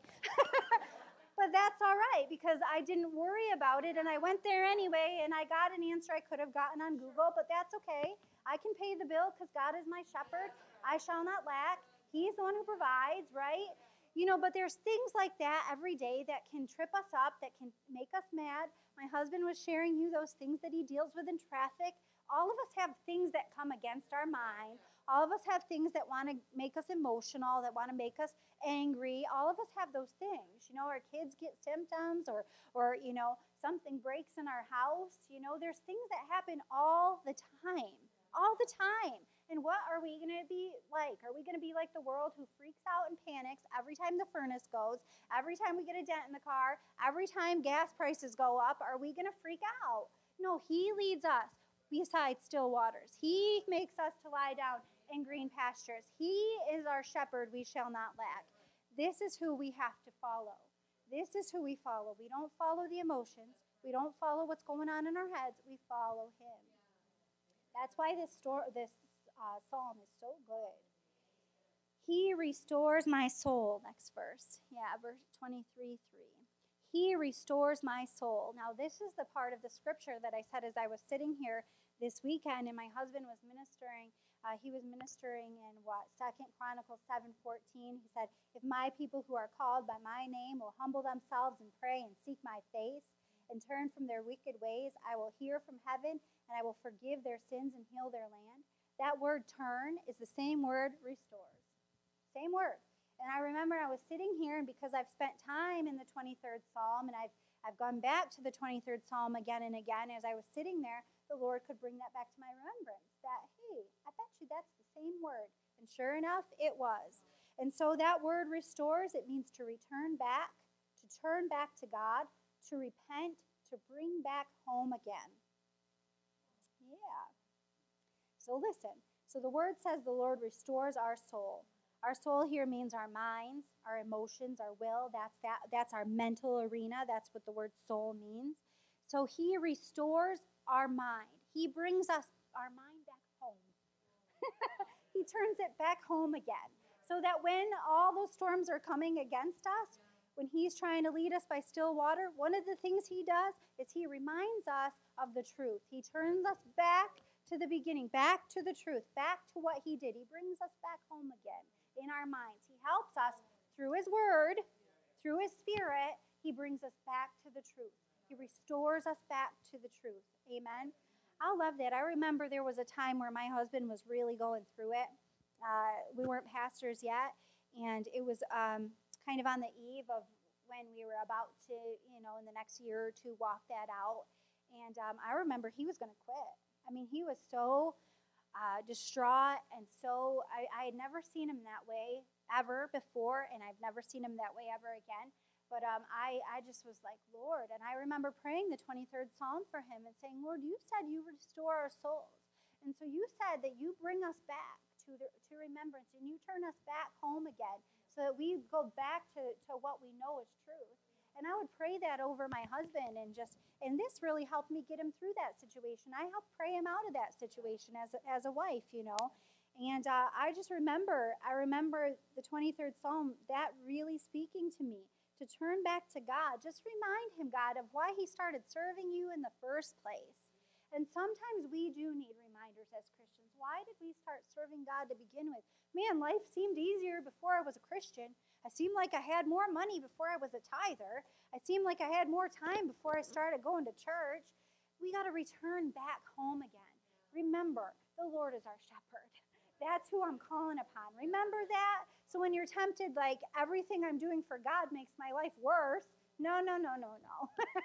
But that's all right because I didn't worry about it and I went there anyway and I got an answer I could have gotten on Google, but that's okay. I can pay the bill because God is my shepherd. I shall not lack. He's the one who provides, right? You know, but there's things like that every day that can trip us up, that can make us mad. My husband was sharing you those things that he deals with in traffic. All of us have things that come against our mind. All of us have things that want to make us emotional, that want to make us angry. All of us have those things. You know, our kids get symptoms or, or you know, something breaks in our house. You know, there's things that happen all the time, all the time. And what are we going to be like? Are we going to be like the world who freaks out and panics every time the furnace goes, every time we get a dent in the car, every time gas prices go up? Are we going to freak out? No, he leads us beside still waters. He makes us to lie down in green pastures. He is our shepherd, we shall not lack. This is who we have to follow. This is who we follow. We don't follow the emotions. We don't follow what's going on in our heads. We follow him. That's why this, sto- this uh, psalm is so good. He restores my soul. Next verse. Yeah, verse twenty-three three. He restores my soul. Now, this is the part of the scripture that I said as I was sitting here this weekend, and my husband was ministering. Uh, he was ministering in what? Second Chronicles seven fourteen. He said, if my people who are called by my name will humble themselves and pray and seek my face and turn from their wicked ways, I will hear from heaven and I will forgive their sins and heal their land. That word turn is the same word restores. Same word. And I remember I was sitting here, and because I've spent time in the twenty-third Psalm, and I've I've gone back to the twenty-third Psalm again and again, as I was sitting there, the Lord could bring that back to my remembrance, that, hey, I bet you that's the same word. And sure enough, it was. And so that word restores, it means to return back, to turn back to God, to repent, to bring back home again. Yeah. So listen. So the word says the Lord restores our soul. Our soul here means our minds, our emotions, our will. That's that that's our mental arena. That's what the word soul means. So he restores our mind. He brings us our mind back home. He turns it back home again. So that when all those storms are coming against us, when he's trying to lead us by still water, one of the things he does is he reminds us of the truth. He turns us back to the beginning, back to the truth, back to what he did. He brings us back home again in our minds. He helps us through his word, through his spirit. He brings us back to the truth. He restores us back to the truth. Amen. I love that. I remember there was a time where my husband was really going through it. Uh, we weren't pastors yet, and it was um, kind of on the eve of when we were about to, you know, in the next year or two, walk that out. And um, I remember he was going to quit. I mean, he was so uh, distraught, and so I, I had never seen him that way ever before, and I've never seen him that way ever again. But um, I, I just was like, Lord, and I remember praying the twenty-third Psalm for him and saying, Lord, you said you restore our souls. And so you said that you bring us back to, the, to remembrance, and you turn us back home again so that we go back to, to what we know is truth. And I would pray that over my husband, and just, and this really helped me get him through that situation. I helped pray him out of that situation as a, as a wife, you know. And uh, I just remember, I remember the twenty-third Psalm, that really speaking to me, to turn back to God. Just remind him, God, of why he started serving you in the first place. And sometimes we do need reminders as Christians. Why did we start serving God to begin with? Man, life seemed easier before I was a Christian. I seemed like I had more money before I was a tither. I seemed like I had more time before I started going to church. We got to return back home again. Remember, the Lord is our shepherd. That's who I'm calling upon. Remember that? So when you're tempted, like everything I'm doing for God makes my life worse. No, no, no, no, no.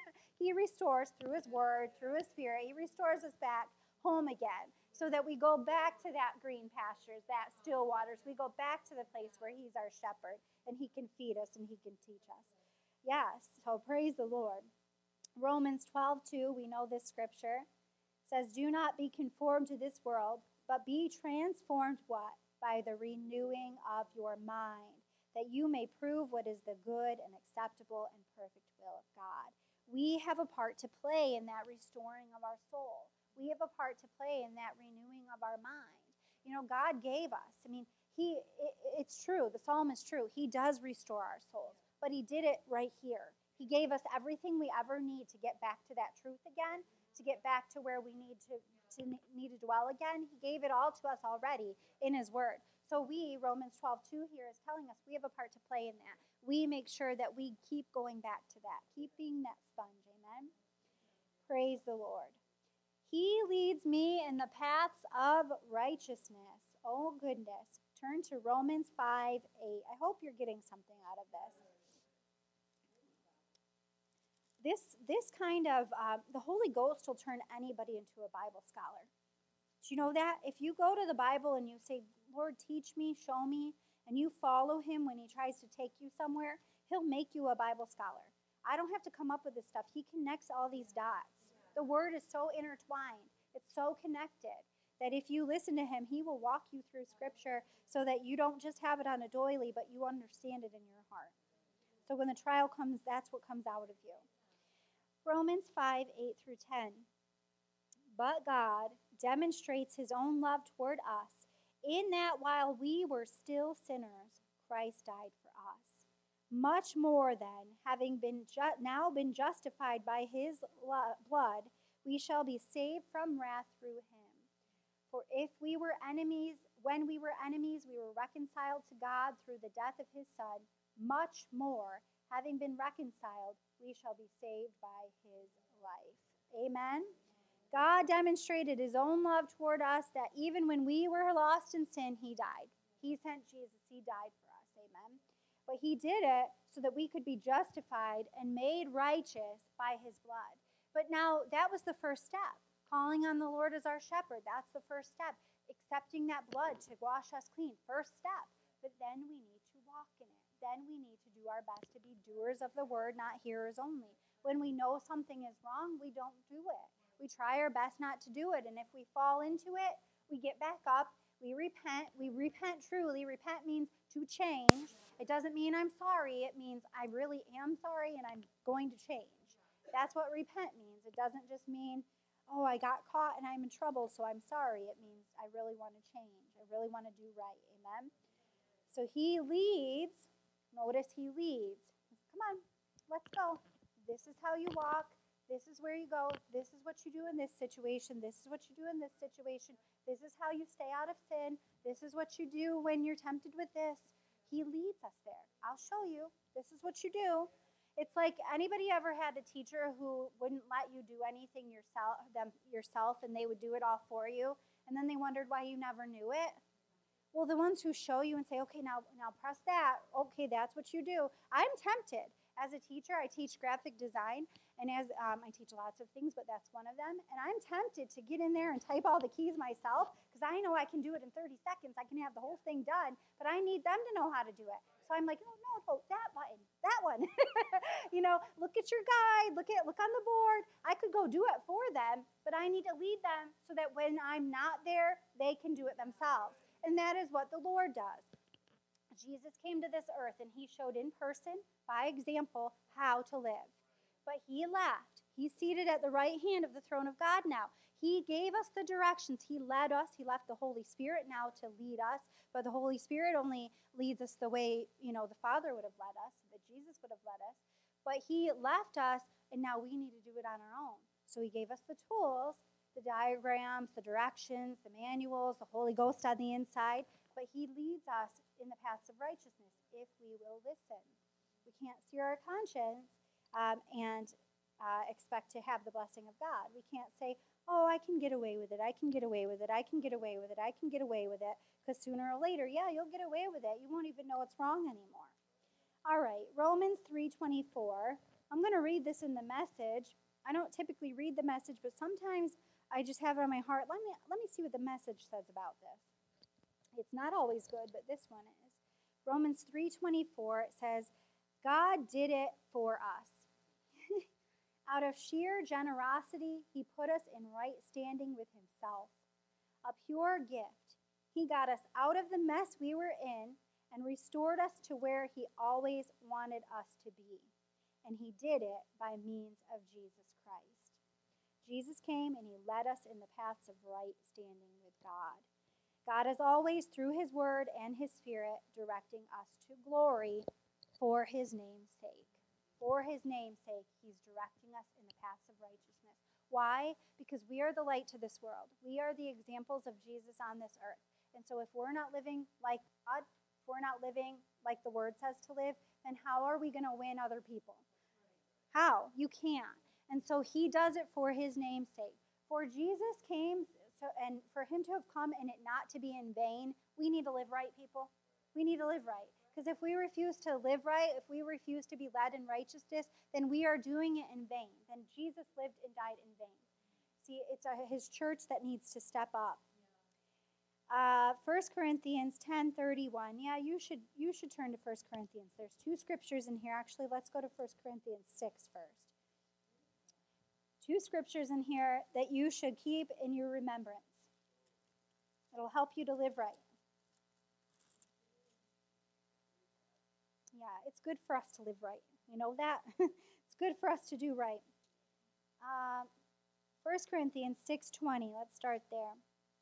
He restores through his word, through his spirit. He restores us back home again so that we go back to that green pastures, that still waters. We go back to the place where he's our shepherd and he can feed us and he can teach us. Yes, so praise the Lord. Romans twelve two, we know this scripture, says, do not be conformed to this world, but be transformed what? By the renewing of your mind, that you may prove what is the good and acceptable and perfect will of God. We have a part to play in that restoring of our soul. We have a part to play in that renewing of our mind. You know, God gave us. I mean, he it, it's true. The psalm is true. He does restore our souls, but he did it right here. He gave us everything we ever need to get back to that truth again, to get back to where we need to, to need to dwell again. He gave it all to us already in his word. So we, Romans twelve two here is telling us we have a part to play in that. We make sure that we keep going back to that, keep being that sponge. Amen? Praise the Lord. He leads me in the paths of righteousness. Oh, goodness. Turn to Romans five eight. I hope you're getting something out of this. This, this kind of, uh, the Holy Ghost will turn anybody into a Bible scholar. Do you know that? If you go to the Bible and you say, Lord, teach me, show me, and you follow him when he tries to take you somewhere, he'll make you a Bible scholar. I don't have to come up with this stuff. He connects all these dots. The word is so intertwined. It's so connected that if you listen to him, he will walk you through scripture so that you don't just have it on a doily, but you understand it in your heart. So when the trial comes, that's what comes out of you. Romans five eight through ten. But God demonstrates his own love toward us in that while we were still sinners, Christ died for us. Much more then, having been ju- now been justified by his lo- blood, we shall be saved from wrath through him. For if we were enemies, when we were enemies, we were reconciled to God through the death of his Son. Much more, having been reconciled, we shall be saved by his life. Amen. God demonstrated his own love toward us that even when we were lost in sin, he died. He sent Jesus. He died for us. Amen. But he did it so that we could be justified and made righteous by his blood. But now that was the first step. Calling on the Lord as our shepherd. That's the first step. Accepting that blood to wash us clean. First step. But then we need to walk in it. Then we need to do our best to be doers of the word, not hearers only. When we know something is wrong, we don't do it. We try our best not to do it. And if we fall into it, we get back up, we repent. We repent truly. Repent means to change. It doesn't mean I'm sorry. It means I really am sorry and I'm going to change. That's what repent means. It doesn't just mean, oh, I got caught and I'm in trouble, so I'm sorry. It means I really want to change. I really want to do right. Amen? So he leads. Notice he leads. Come on, let's go. This is how you walk. This is where you go. This is what you do in this situation. This is what you do in this situation. This is how you stay out of sin. This is what you do when you're tempted with this. He leads us there. I'll show you. This is what you do. It's like, anybody ever had a teacher who wouldn't let you do anything yourself, them yourself, and they would do it all for you, and then they wondered why you never knew it? Well, the ones who show you and say, okay, now, now press that. Okay, that's what you do. I'm tempted. As a teacher, I teach graphic design, and as um, I teach lots of things, but that's one of them. And I'm tempted to get in there and type all the keys myself, because I know I can do it in thirty seconds. I can have the whole thing done, but I need them to know how to do it. So I'm like, no, no, no, that button, that one. You know, look at your guide, look at, look on the board. I could go do it for them, but I need to lead them so that when I'm not there, they can do it themselves. And that is what the Lord does. Jesus came to this earth and he showed in person, by example, how to live. But he left. He's seated at the right hand of the throne of God now. He gave us the directions. He led us. He left the Holy Spirit now to lead us. But the Holy Spirit only leads us the way, you know, the Father would have led us, that Jesus would have led us. But he left us, and now we need to do it on our own. So he gave us the tools, the diagrams, the directions, the manuals, the Holy Ghost on the inside. But he leads us in the paths of righteousness if we will listen. We can't sear our conscience um, and uh, expect to have the blessing of God. We can't say, oh, I can get away with it. I can get away with it. I can get away with it. I can get away with it. Because sooner or later, yeah, you'll get away with it. You won't even know it's wrong anymore. All right, Romans three twenty-four. I'm going to read this in the Message. I don't typically read the Message, but sometimes I just have it on my heart. Let me, let me see what the Message says about this. It's not always good, but this one is. Romans three twenty-four, it says, God did it for us. Out of sheer generosity, he put us in right standing with himself. A pure gift. He got us out of the mess we were in and restored us to where he always wanted us to be. And he did it by means of Jesus Christ. Jesus came and he led us in the paths of right standing with God. God is always, through his word and his spirit, directing us to glory for his name's sake. For his name's sake, he's directing us in the paths of righteousness. Why? Because we are the light to this world. We are the examples of Jesus on this earth. And so if we're not living like God, if we're not living like the word says to live, then how are we going to win other people? How? You can't. And so he does it for his name's sake. For Jesus came, so, and for him to have come and it not to be in vain, we need to live right, people. We need to live right. Because if we refuse to live right, if we refuse to be led in righteousness, then we are doing it in vain. Then Jesus lived and died in vain. See, it's a, his church that needs to step up. Uh, First Corinthians ten thirty-one. Yeah, you should you should turn to First Corinthians. There's two scriptures in here. Actually, let's go to First Corinthians six first. Two scriptures in here that you should keep in your remembrance. It'll help you to live right. Yeah, it's good for us to live right. You know that? It's good for us to do right. Uh, First Corinthians six twenty. Let's start there.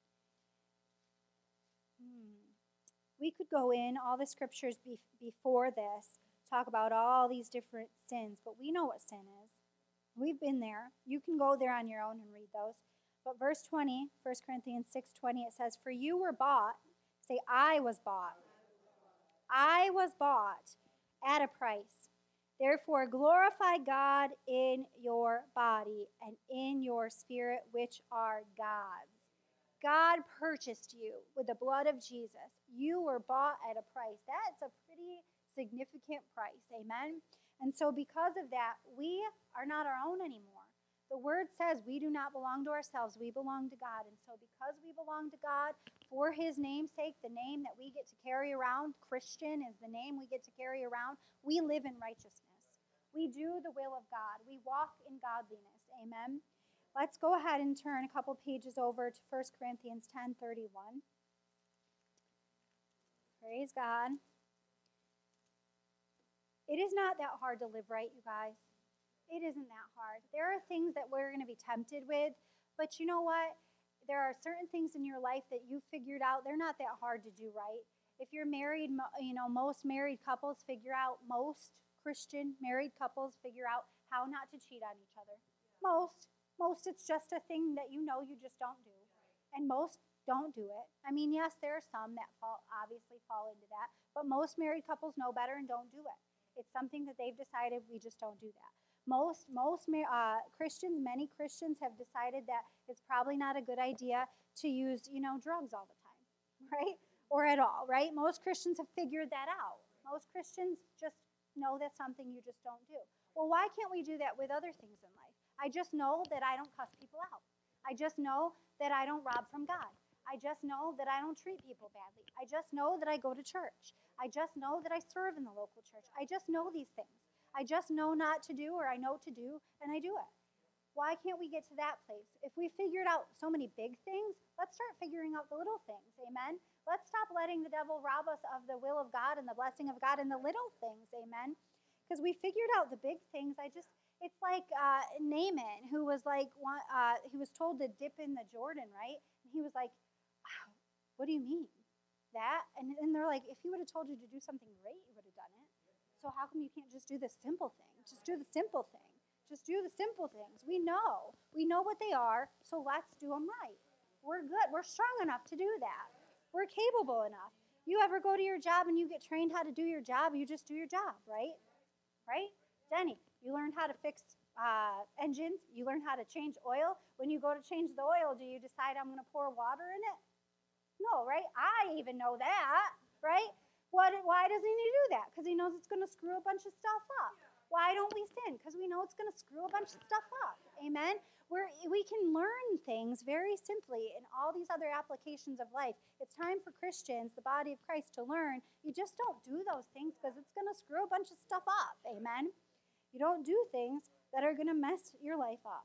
Hmm. We could go in all the scriptures be- before this, talk about all these different sins, but we know what sin is. We've been there. You can go there on your own and read those. But verse twenty, First Corinthians six twenty, it says, for you were bought. Say, I was bought. I was bought at a price. Therefore, glorify God in your body and in your spirit, which are God's. God purchased you with the blood of Jesus. You were bought at a price. That's a pretty significant price. Amen? And so because of that, we are not our own anymore. The word says we do not belong to ourselves. We belong to God. And so because we belong to God, for his name's sake, the name that we get to carry around, Christian is the name we get to carry around, we live in righteousness. We do the will of God. We walk in godliness. Amen. Let's go ahead and turn a couple pages over to First Corinthians ten thirty-one. Praise God. It is not that hard to live right, you guys. It isn't that hard. There are things that we're going to be tempted with, but you know what? There are certain things in your life that you figured out. They're not that hard to do right. If you're married, you know, most married couples figure out, most Christian married couples figure out how not to cheat on each other. Most. Most, it's just a thing that you know you just don't do. And most don't do it. I mean, yes, there are some that fall, obviously fall into that, but most married couples know better and don't do it. It's something that they've decided, we just don't do that. Most most uh, Christians, many Christians have decided that it's probably not a good idea to use, you know, drugs all the time, right? Or at all, right? Most Christians have figured that out. Most Christians just know that's something you just don't do. Well, why can't we do that with other things in life? I just know that I don't cuss people out. I just know that I don't rob from God. I just know that I don't treat people badly. I just know that I go to church. I just know that I serve in the local church. I just know these things. I just know not to do, or I know to do, and I do it. Why can't we get to that place? If we figured out so many big things, let's start figuring out the little things. Amen? Let's stop letting the devil rob us of the will of God and the blessing of God in the little things. Amen? Because we figured out the big things. I just, it's like uh, Naaman, who was like, uh, he was told to dip in the Jordan, right? And he was like, wow, what do you mean? That? And, and they're like, if he would have told you to do something great, you would have done it. So how come you can't just do the simple thing? Just do the simple thing. Just do the simple things. We know. We know what they are, so let's do them right. We're good. We're strong enough to do that. We're capable enough. You ever go to your job and you get trained how to do your job, you just do your job, right? Right? Denny, you learned how to fix uh, engines. You learn how to change oil. When you go to change the oil, do you decide I'm going to pour water in it? No, right? I even know that, right? What? Why doesn't he do that? Because he knows it's going to screw a bunch of stuff up. Why don't we sin? Because we know it's going to screw a bunch of stuff up. Amen? We're, we can learn things very simply in all these other applications of life. It's time for Christians, the body of Christ, to learn. You just don't do those things because it's going to screw a bunch of stuff up. Amen? You don't do things that are going to mess your life up.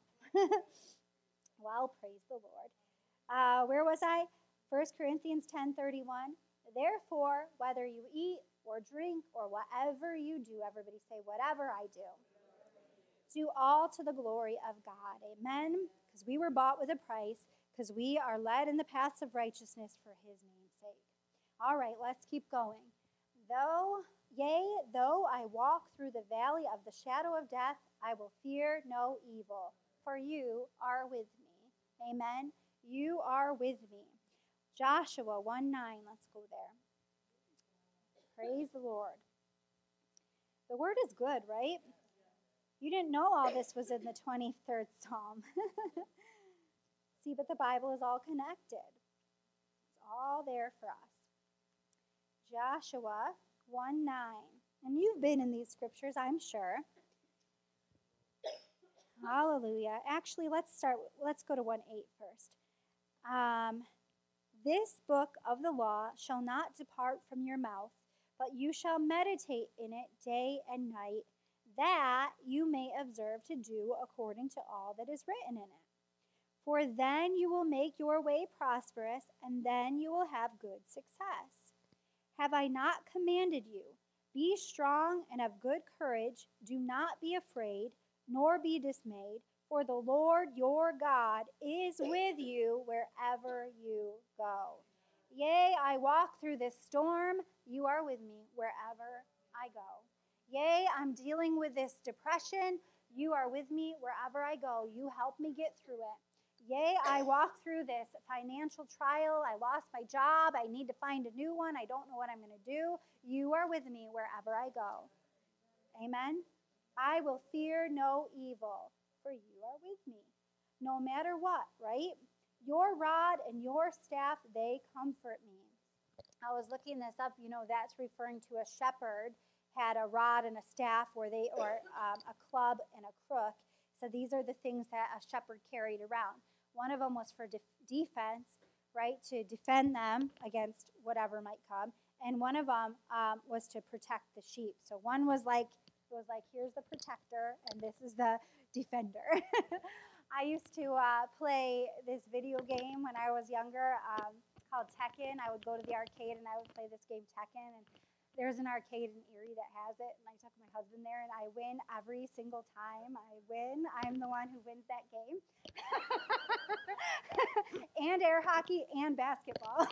Well, praise the Lord. Uh, where was I? First Corinthians ten thirty-one. Therefore, whether you eat or drink or whatever you do, everybody say, whatever I do, do all to the glory of God. Amen? Because we were bought with a price, because we are led in the paths of righteousness for his name's sake. All right, let's keep going. Though, yea, though I walk through the valley of the shadow of death, I will fear no evil, for you are with me. Amen? You are with me. Joshua one nine, let's go there. Praise the Lord. The word is good, right? You didn't know all this was in the twenty-third Psalm. See, but the Bible is all connected. It's all there for us. Joshua one nine. And you've been in these scriptures, I'm sure. Hallelujah. Actually, let's start, let's go to one eight first. Um, this book of the law shall not depart from your mouth, but you shall meditate in it day and night, that you may observe to do according to all that is written in it. For then you will make your way prosperous, and then you will have good success. Have I not commanded you? Be strong and of good courage. Do not be afraid, nor be dismayed, for the Lord your God is with you wherever you go. Yea, I walk through this storm, you are with me wherever I go. Yea, I'm dealing with this depression, you are with me wherever I go. You help me get through it. Yea, I walk through this financial trial, I lost my job, I need to find a new one, I don't know what I'm going to do. You are with me wherever I go. Amen? I will fear no evil, for you are with me. No matter what, right? Your rod and your staff, they comfort me. I was looking this up, you know, that's referring to a shepherd had a rod and a staff where they, or um, a club and a crook. So these are the things that a shepherd carried around. One of them was for de- defense, right, to defend them against whatever might come. And one of them um, was to protect the sheep. So one was like goes like, here's the protector, and this is the defender. I used to uh, play this video game when I was younger um, called Tekken. I would go to the arcade and I would play this game Tekken, and there's an arcade in Erie that has it, and I took my husband there, and I win every single time. I win. I'm the one who wins that game. And air hockey and basketball.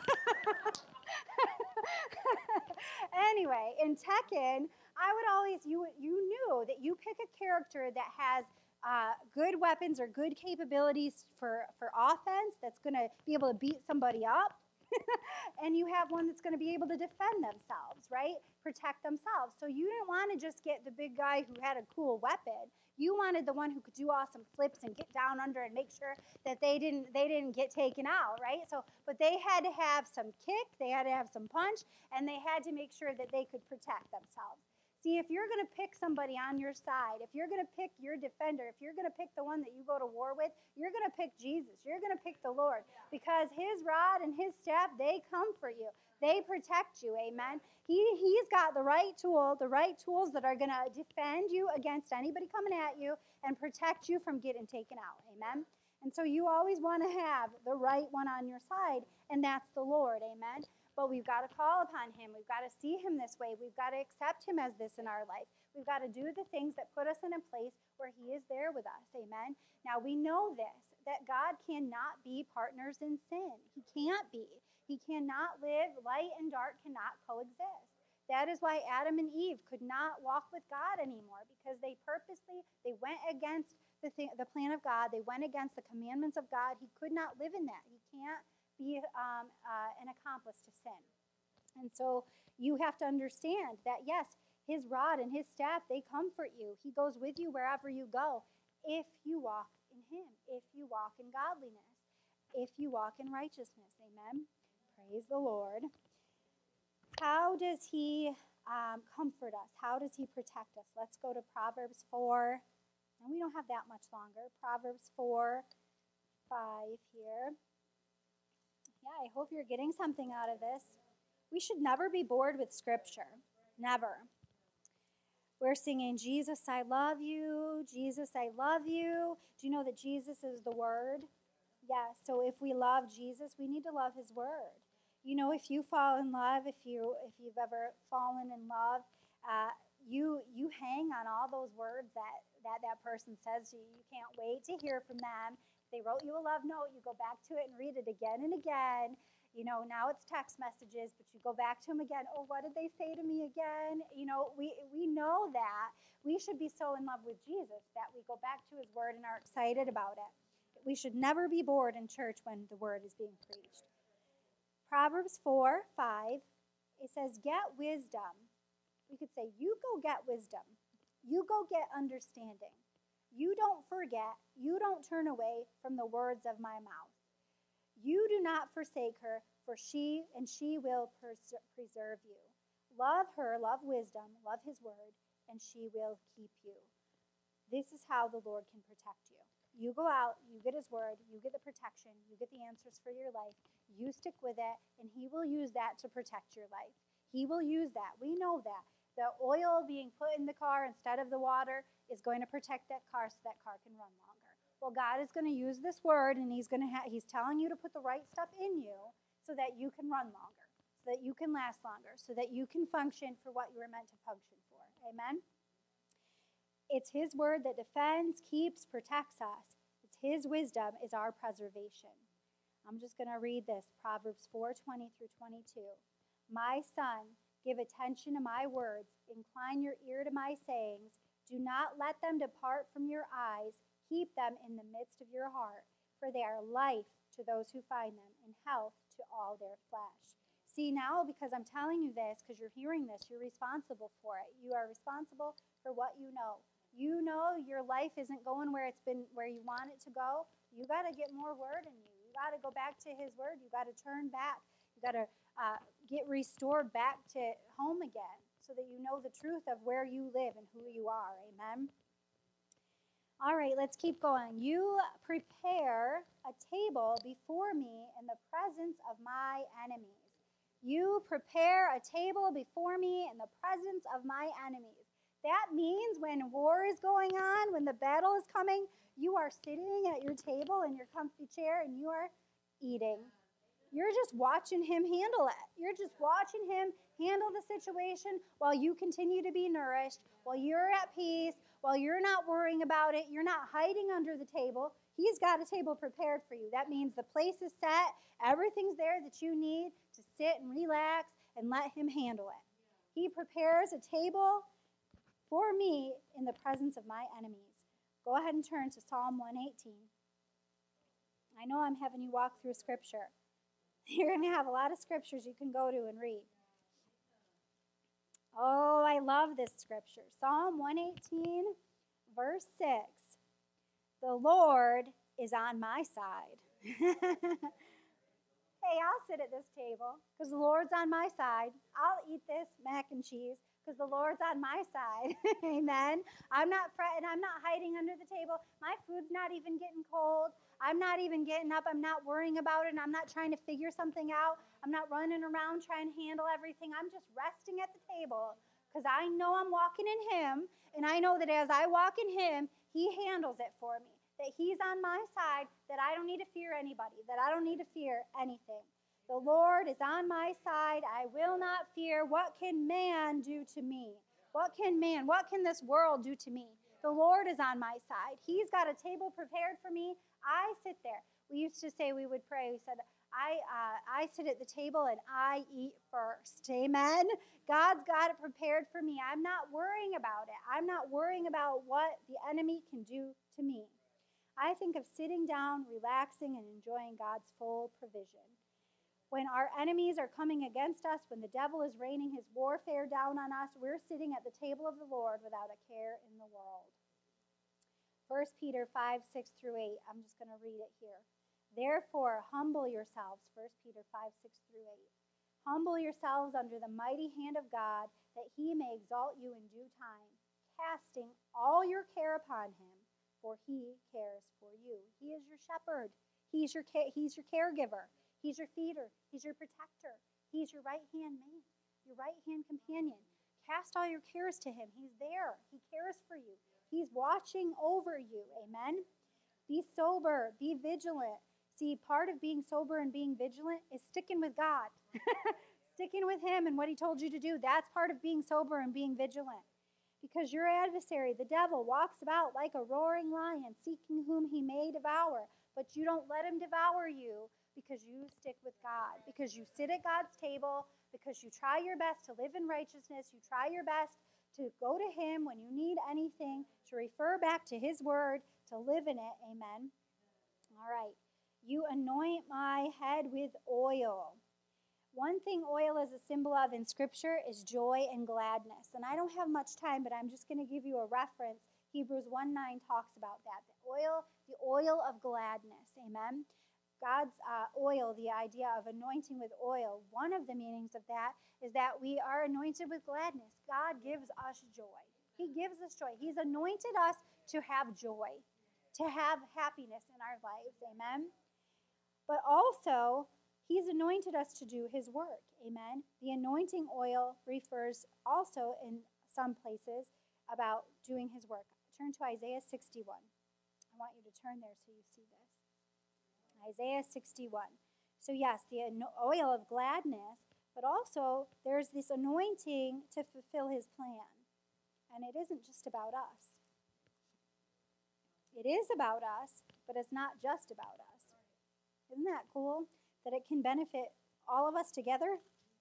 Anyway, in Tekken, I would always, you, you knew that you pick a character that has uh, good weapons or good capabilities for, for offense, that's going to be able to beat somebody up. And you have one that's going to be able to defend themselves, right? Protect themselves. So you didn't want to just get the big guy who had a cool weapon. You wanted the one who could do awesome flips and get down under and make sure that they didn't they didn't get taken out, right? So, but they had to have some kick, they had to have some punch, and they had to make sure that they could protect themselves. See, if you're going to pick somebody on your side, if you're going to pick your defender, if you're going to pick the one that you go to war with, you're going to pick Jesus. You're going to pick the Lord, because his rod and his staff, they comfort you. They protect you, amen? He, he's got the right tool, the right tools that are going to defend you against anybody coming at you and protect you from getting taken out, amen? And so you always want to have the right one on your side, and that's the Lord, amen? But we've got to call upon him. We've got to see him this way. We've got to accept him as this in our life. We've got to do the things that put us in a place where he is there with us. Amen. Now we know this, that God cannot be partners in sin. He can't be. He cannot live, light and dark cannot coexist. That is why Adam and Eve could not walk with God anymore, because they purposely, they went against the, th- the plan of God. They went against the commandments of God. He could not live in that. He can't be um, uh, an accomplice to sin. And so you have to understand that, yes, his rod and his staff, they comfort you. He goes with you wherever you go if you walk in him, if you walk in godliness, if you walk in righteousness. Amen. Praise the Lord. How does he um, comfort us? How does he protect us? Let's go to Proverbs four. And we don't have that much longer. Proverbs four, five here. Yeah, I hope you're getting something out of this. We should never be bored with Scripture. Never. We're singing, Jesus, I love you. Jesus, I love you. Do you know that Jesus is the Word? Yes, so if we love Jesus, we need to love his Word. You know, if you fall in love, if, you, if you've ever fallen in love, uh, you, you hang on all those words that, that that person says to you. You can't wait to hear from them. They wrote you a love note, you go back to it and read it again and again. You know, now it's text messages, but you go back to them again. Oh, what did they say to me again? You know, we, we know that. We should be so in love with Jesus that we go back to his word and are excited about it. We should never be bored in church when the word is being preached. Proverbs four, five, it says, get wisdom. We could say, you go get wisdom. You go get understanding. You don't forget, you don't turn away from the words of my mouth. You do not forsake her, for she and she will pers- preserve you. Love her, love wisdom, love his word, and she will keep you. This is how the Lord can protect you. You go out, you get his word, you get the protection, you get the answers for your life, you stick with it, and he will use that to protect your life. He will use that. We know that. The oil being put in the car instead of the water is going to protect that car so that car can run longer. Well, God is going to use this word, and he's going to ha- he's telling you to put the right stuff in you so that you can run longer, so that you can last longer, so that you can function for what you were meant to function for. Amen? It's his word that defends, keeps, protects us. It's his wisdom is our preservation. I'm just going to read this, Proverbs four, twenty through twenty-two. My son, give attention to my words. Incline your ear to my sayings. Do not let them depart from your eyes. Keep them in the midst of your heart, for they are life to those who find them, and health to all their flesh. See, now, because I'm telling you this, because you're hearing this, you're responsible for it. You are responsible for what you know. You know your life isn't going where it's been, where you want it to go. You got to get more word in you. You got to go back to his word. You got to turn back. You got to uh, get restored back to home again so that you know the truth of where you live and who you are. Amen? All right, let's keep going. You prepare a table before me in the presence of my enemies. You prepare a table before me in the presence of my enemies. That means when war is going on, when the battle is coming, you are sitting at your table in your comfy chair and you are eating. You're just watching him handle it. You're just watching him handle the situation while you continue to be nourished, while you're at peace, while you're not worrying about it. You're not hiding under the table. He's got a table prepared for you. That means the place is set. Everything's there that you need to sit and relax and let him handle it. He prepares a table for me in the presence of my enemies. Go ahead and turn to Psalm one eighteen. I know I'm having you walk through scripture. You're going to have a lot of scriptures you can go to and read. Oh, I love this scripture. Psalm one eighteen, verse six. The Lord is on my side. Hey, I'll sit at this table because the Lord's on my side. I'll eat this mac and cheese because the Lord's on my side. Amen. I'm not fretting. I'm not hiding under the table. My food's not even getting cold. I'm not even getting up. I'm not worrying about it. I'm not trying to figure something out. I'm not running around trying to handle everything. I'm just resting at the table because I know I'm walking in him, and I know that as I walk in him, he handles it for me. That he's on my side, that I don't need to fear anybody, that I don't need to fear anything. The Lord is on my side. I will not fear. What can man do to me? What can man, what can this world do to me? The Lord is on my side. He's got a table prepared for me. I sit there. We used to say we would pray. We said, I, uh, I sit at the table and I eat first. Amen? God's got it prepared for me. I'm not worrying about it. I'm not worrying about what the enemy can do to me. I think of sitting down, relaxing, and enjoying God's full provision. When our enemies are coming against us, when the devil is raining his warfare down on us, we're sitting at the table of the Lord without a care in the world. First Peter five, six through eight. I'm just going to read it here. Therefore, humble yourselves. First Peter five, six through eight. Humble yourselves under the mighty hand of God, that he may exalt you in due time, casting all your care upon him, for he cares for you. He is your shepherd. He's your, he's your caregiver. He's your feeder. He's your protector. He's your right-hand man, your right-hand companion. Cast all your cares to him. He's there. He cares for you. He's watching over you. Amen? Be sober. Be vigilant. See, part of being sober and being vigilant is sticking with God. Sticking with him and what he told you to do. That's part of being sober and being vigilant. Because your adversary, the devil, walks about like a roaring lion, seeking whom he may devour. But you don't let him devour you because you stick with God. Because you sit at God's table. Because you try your best to live in righteousness. You try your best to go to him when you need anything, to refer back to his word, to live in it. Amen. All right. You anoint my head with oil. One thing oil is a symbol of in Scripture is joy and gladness. And I don't have much time, but I'm just going to give you a reference. Hebrews one nine talks about that. The oil, the oil of gladness. Amen. God's uh, oil, the idea of anointing with oil, one of the meanings of that is that we are anointed with gladness. God gives us joy. He gives us joy. He's anointed us to have joy, to have happiness in our lives. Amen. But also, he's anointed us to do his work. Amen. The anointing oil refers also in some places about doing his work. Turn to Isaiah sixty-one. I want you to turn there so you see this. Isaiah sixty-one. So yes, the oil of gladness, but also there's this anointing to fulfill his plan. And it isn't just about us. It is about us, but it's not just about us. Isn't that cool? That it can benefit all of us together?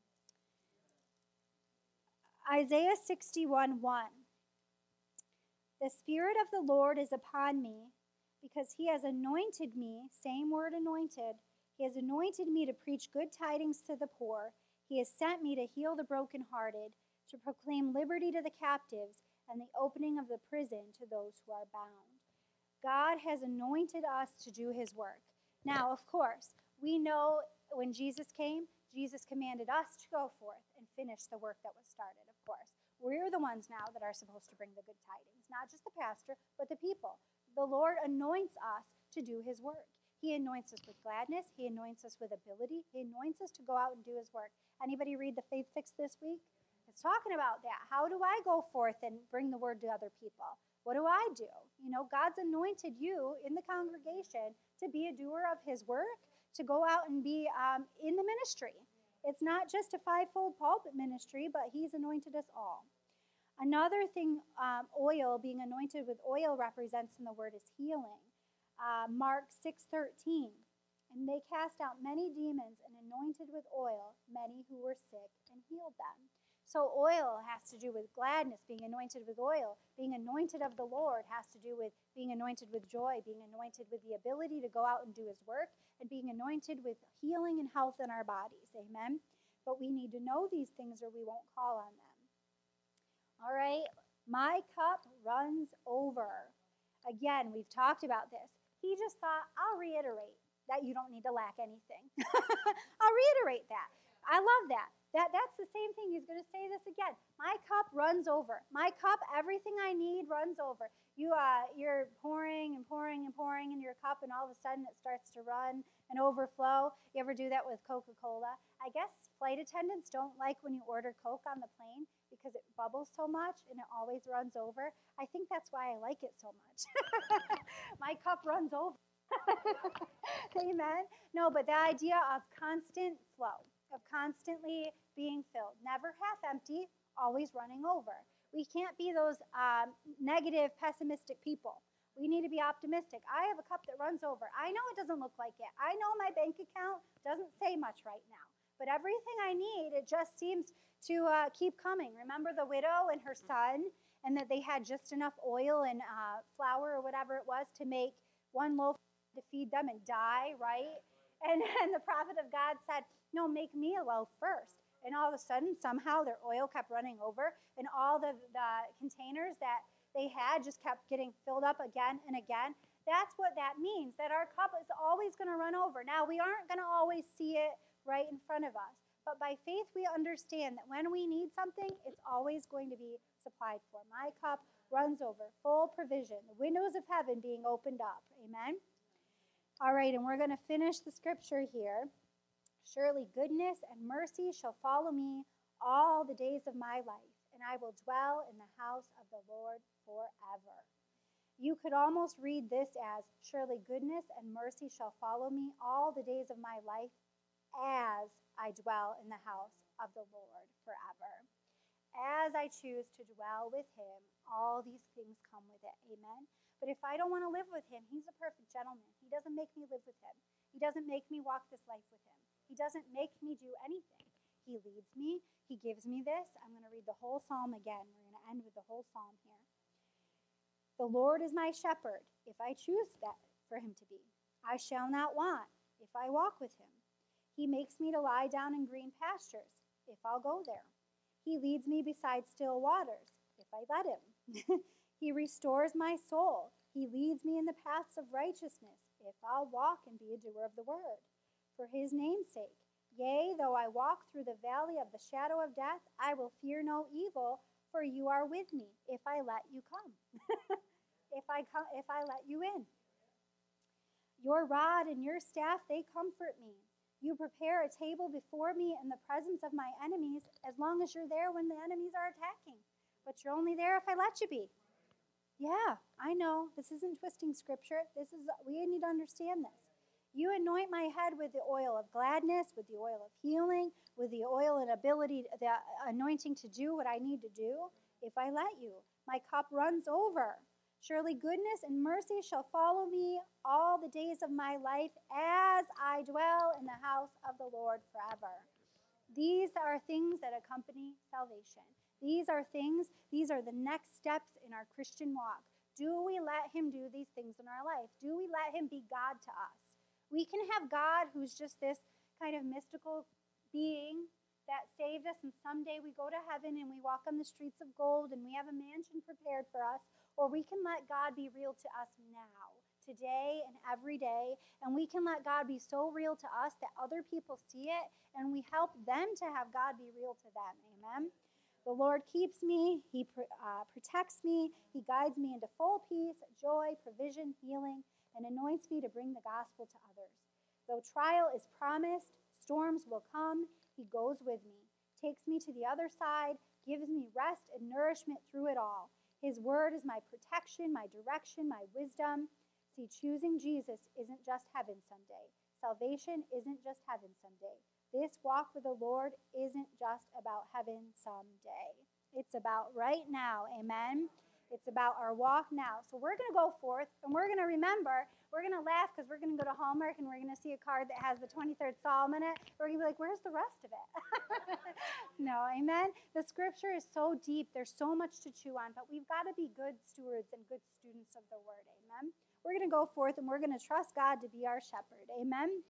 Isaiah sixty-one one. The Spirit of the Lord is upon me, because he has anointed me, same word anointed, he has anointed me to preach good tidings to the poor. He has sent me to heal the brokenhearted, to proclaim liberty to the captives, and the opening of the prison to those who are bound. God has anointed us to do his work. Now, of course, we know when Jesus came, Jesus commanded us to go forth and finish the work that was started, of course. We're the ones now that are supposed to bring the good tidings, not just the pastor, but the people. The Lord anoints us to do his work. He anoints us with gladness. He anoints us with ability. He anoints us to go out and do his work. Anybody read the Faith Fix this week? It's talking about that. How do I go forth and bring the word to other people? What do I do? You know, God's anointed you in the congregation to be a doer of his work, to go out and be um, in the ministry. It's not just a fivefold pulpit ministry, but he's anointed us all. Another thing, um, oil, being anointed with oil represents in the word is healing. Uh, Mark six thirteen, and they cast out many demons and anointed with oil many who were sick and healed them. So oil has to do with gladness, being anointed with oil. Being anointed of the Lord has to do with being anointed with joy, being anointed with the ability to go out and do his work, and being anointed with healing and health in our bodies. Amen? But we need to know these things or we won't call on them. All right, my cup runs over. Again, we've talked about this. He just thought, I'll reiterate that you don't need to lack anything. I'll reiterate that. I love that. That that's the same thing. He's going to say this again. My cup runs over. My cup, everything I need runs over. You uh you're pouring and pouring and pouring in your cup, and all of a sudden it starts to run and overflow. You ever do that with Coca-Cola? I guess flight attendants don't like when you order Coke on the plane because it bubbles so much and it always runs over. I think that's why I like it so much. My cup runs over. Amen. No, but the idea of constant flow, of constantly being filled, never half empty, always running over. We can't be those um, negative, pessimistic people. We need to be optimistic. I have a cup that runs over. I know it doesn't look like it. I know my bank account doesn't say much right now. But everything I need, it just seems to uh, keep coming. Remember the widow and her son, and that they had just enough oil and uh, flour or whatever it was to make one loaf to feed them and die, right? And, and the prophet of God said, no, make me a loaf first. And all of a sudden, somehow their oil kept running over, and all the, the containers that they had just kept getting filled up again and again. That's what that means, that our cup is always going to run over. Now, we aren't going to always see it right in front of us, but by faith, we understand that when we need something, it's always going to be supplied for. My cup runs over, full provision, the windows of heaven being opened up. Amen? All right, and we're going to finish the scripture here. Surely goodness and mercy shall follow me all the days of my life, and I will dwell in the house of the Lord forever. You could almost read this as, surely goodness and mercy shall follow me all the days of my life as I dwell in the house of the Lord forever. As I choose to dwell with him, all these things come with it. Amen? But if I don't want to live with him, he's a perfect gentleman. He doesn't make me live with him. He doesn't make me walk this life with him. He doesn't make me do anything. He leads me. He gives me this. I'm going to read the whole psalm again. We're going to end with the whole psalm here. The Lord is my shepherd, if I choose that for him to be. I shall not want, if I walk with him. He makes me to lie down in green pastures, if I'll go there. He leads me beside still waters, if I let him. He restores my soul. He leads me in the paths of righteousness, if I'll walk and be a doer of the word. For his name's sake, yea, though I walk through the valley of the shadow of death, I will fear no evil, for you are with me, if I let you come. if I come, if I let you in. Your rod and your staff, they comfort me. You prepare a table before me in the presence of my enemies, as long as you're there when the enemies are attacking. But you're only there if I let you be. Yeah, I know. This isn't twisting scripture. This is, we need to understand this. You anoint my head with the oil of gladness, with the oil of healing, with the oil and ability, the anointing to do what I need to do. If I let you, my cup runs over. Surely goodness and mercy shall follow me all the days of my life as I dwell in the house of the Lord forever. These are things that accompany salvation. These are things, these are the next steps in our Christian walk. Do we let him do these things in our life? Do we let him be God to us? We can have God who's just this kind of mystical being that saved us, and someday we go to heaven and we walk on the streets of gold and we have a mansion prepared for us, or we can let God be real to us now, today and every day, and we can let God be so real to us that other people see it, and we help them to have God be real to them. Amen? The Lord keeps me, he uh, protects me, he guides me into full peace, joy, provision, healing, and anoints me to bring the gospel to others. Though trial is promised, storms will come, he goes with me, takes me to the other side, gives me rest and nourishment through it all. His word is my protection, my direction, my wisdom. See, choosing Jesus isn't just heaven someday. Salvation isn't just heaven someday. This walk with the Lord isn't just about heaven someday. It's about right now, amen? It's about our walk now. So we're going to go forth, and we're going to remember, we're going to laugh because we're going to go to Hallmark, and we're going to see a card that has the twenty-third Psalm in it. We're going to be like, where's the rest of it? No, amen? The scripture is so deep. There's so much to chew on, but we've got to be good stewards and good students of the word, amen? We're going to go forth, and we're going to trust God to be our shepherd, amen?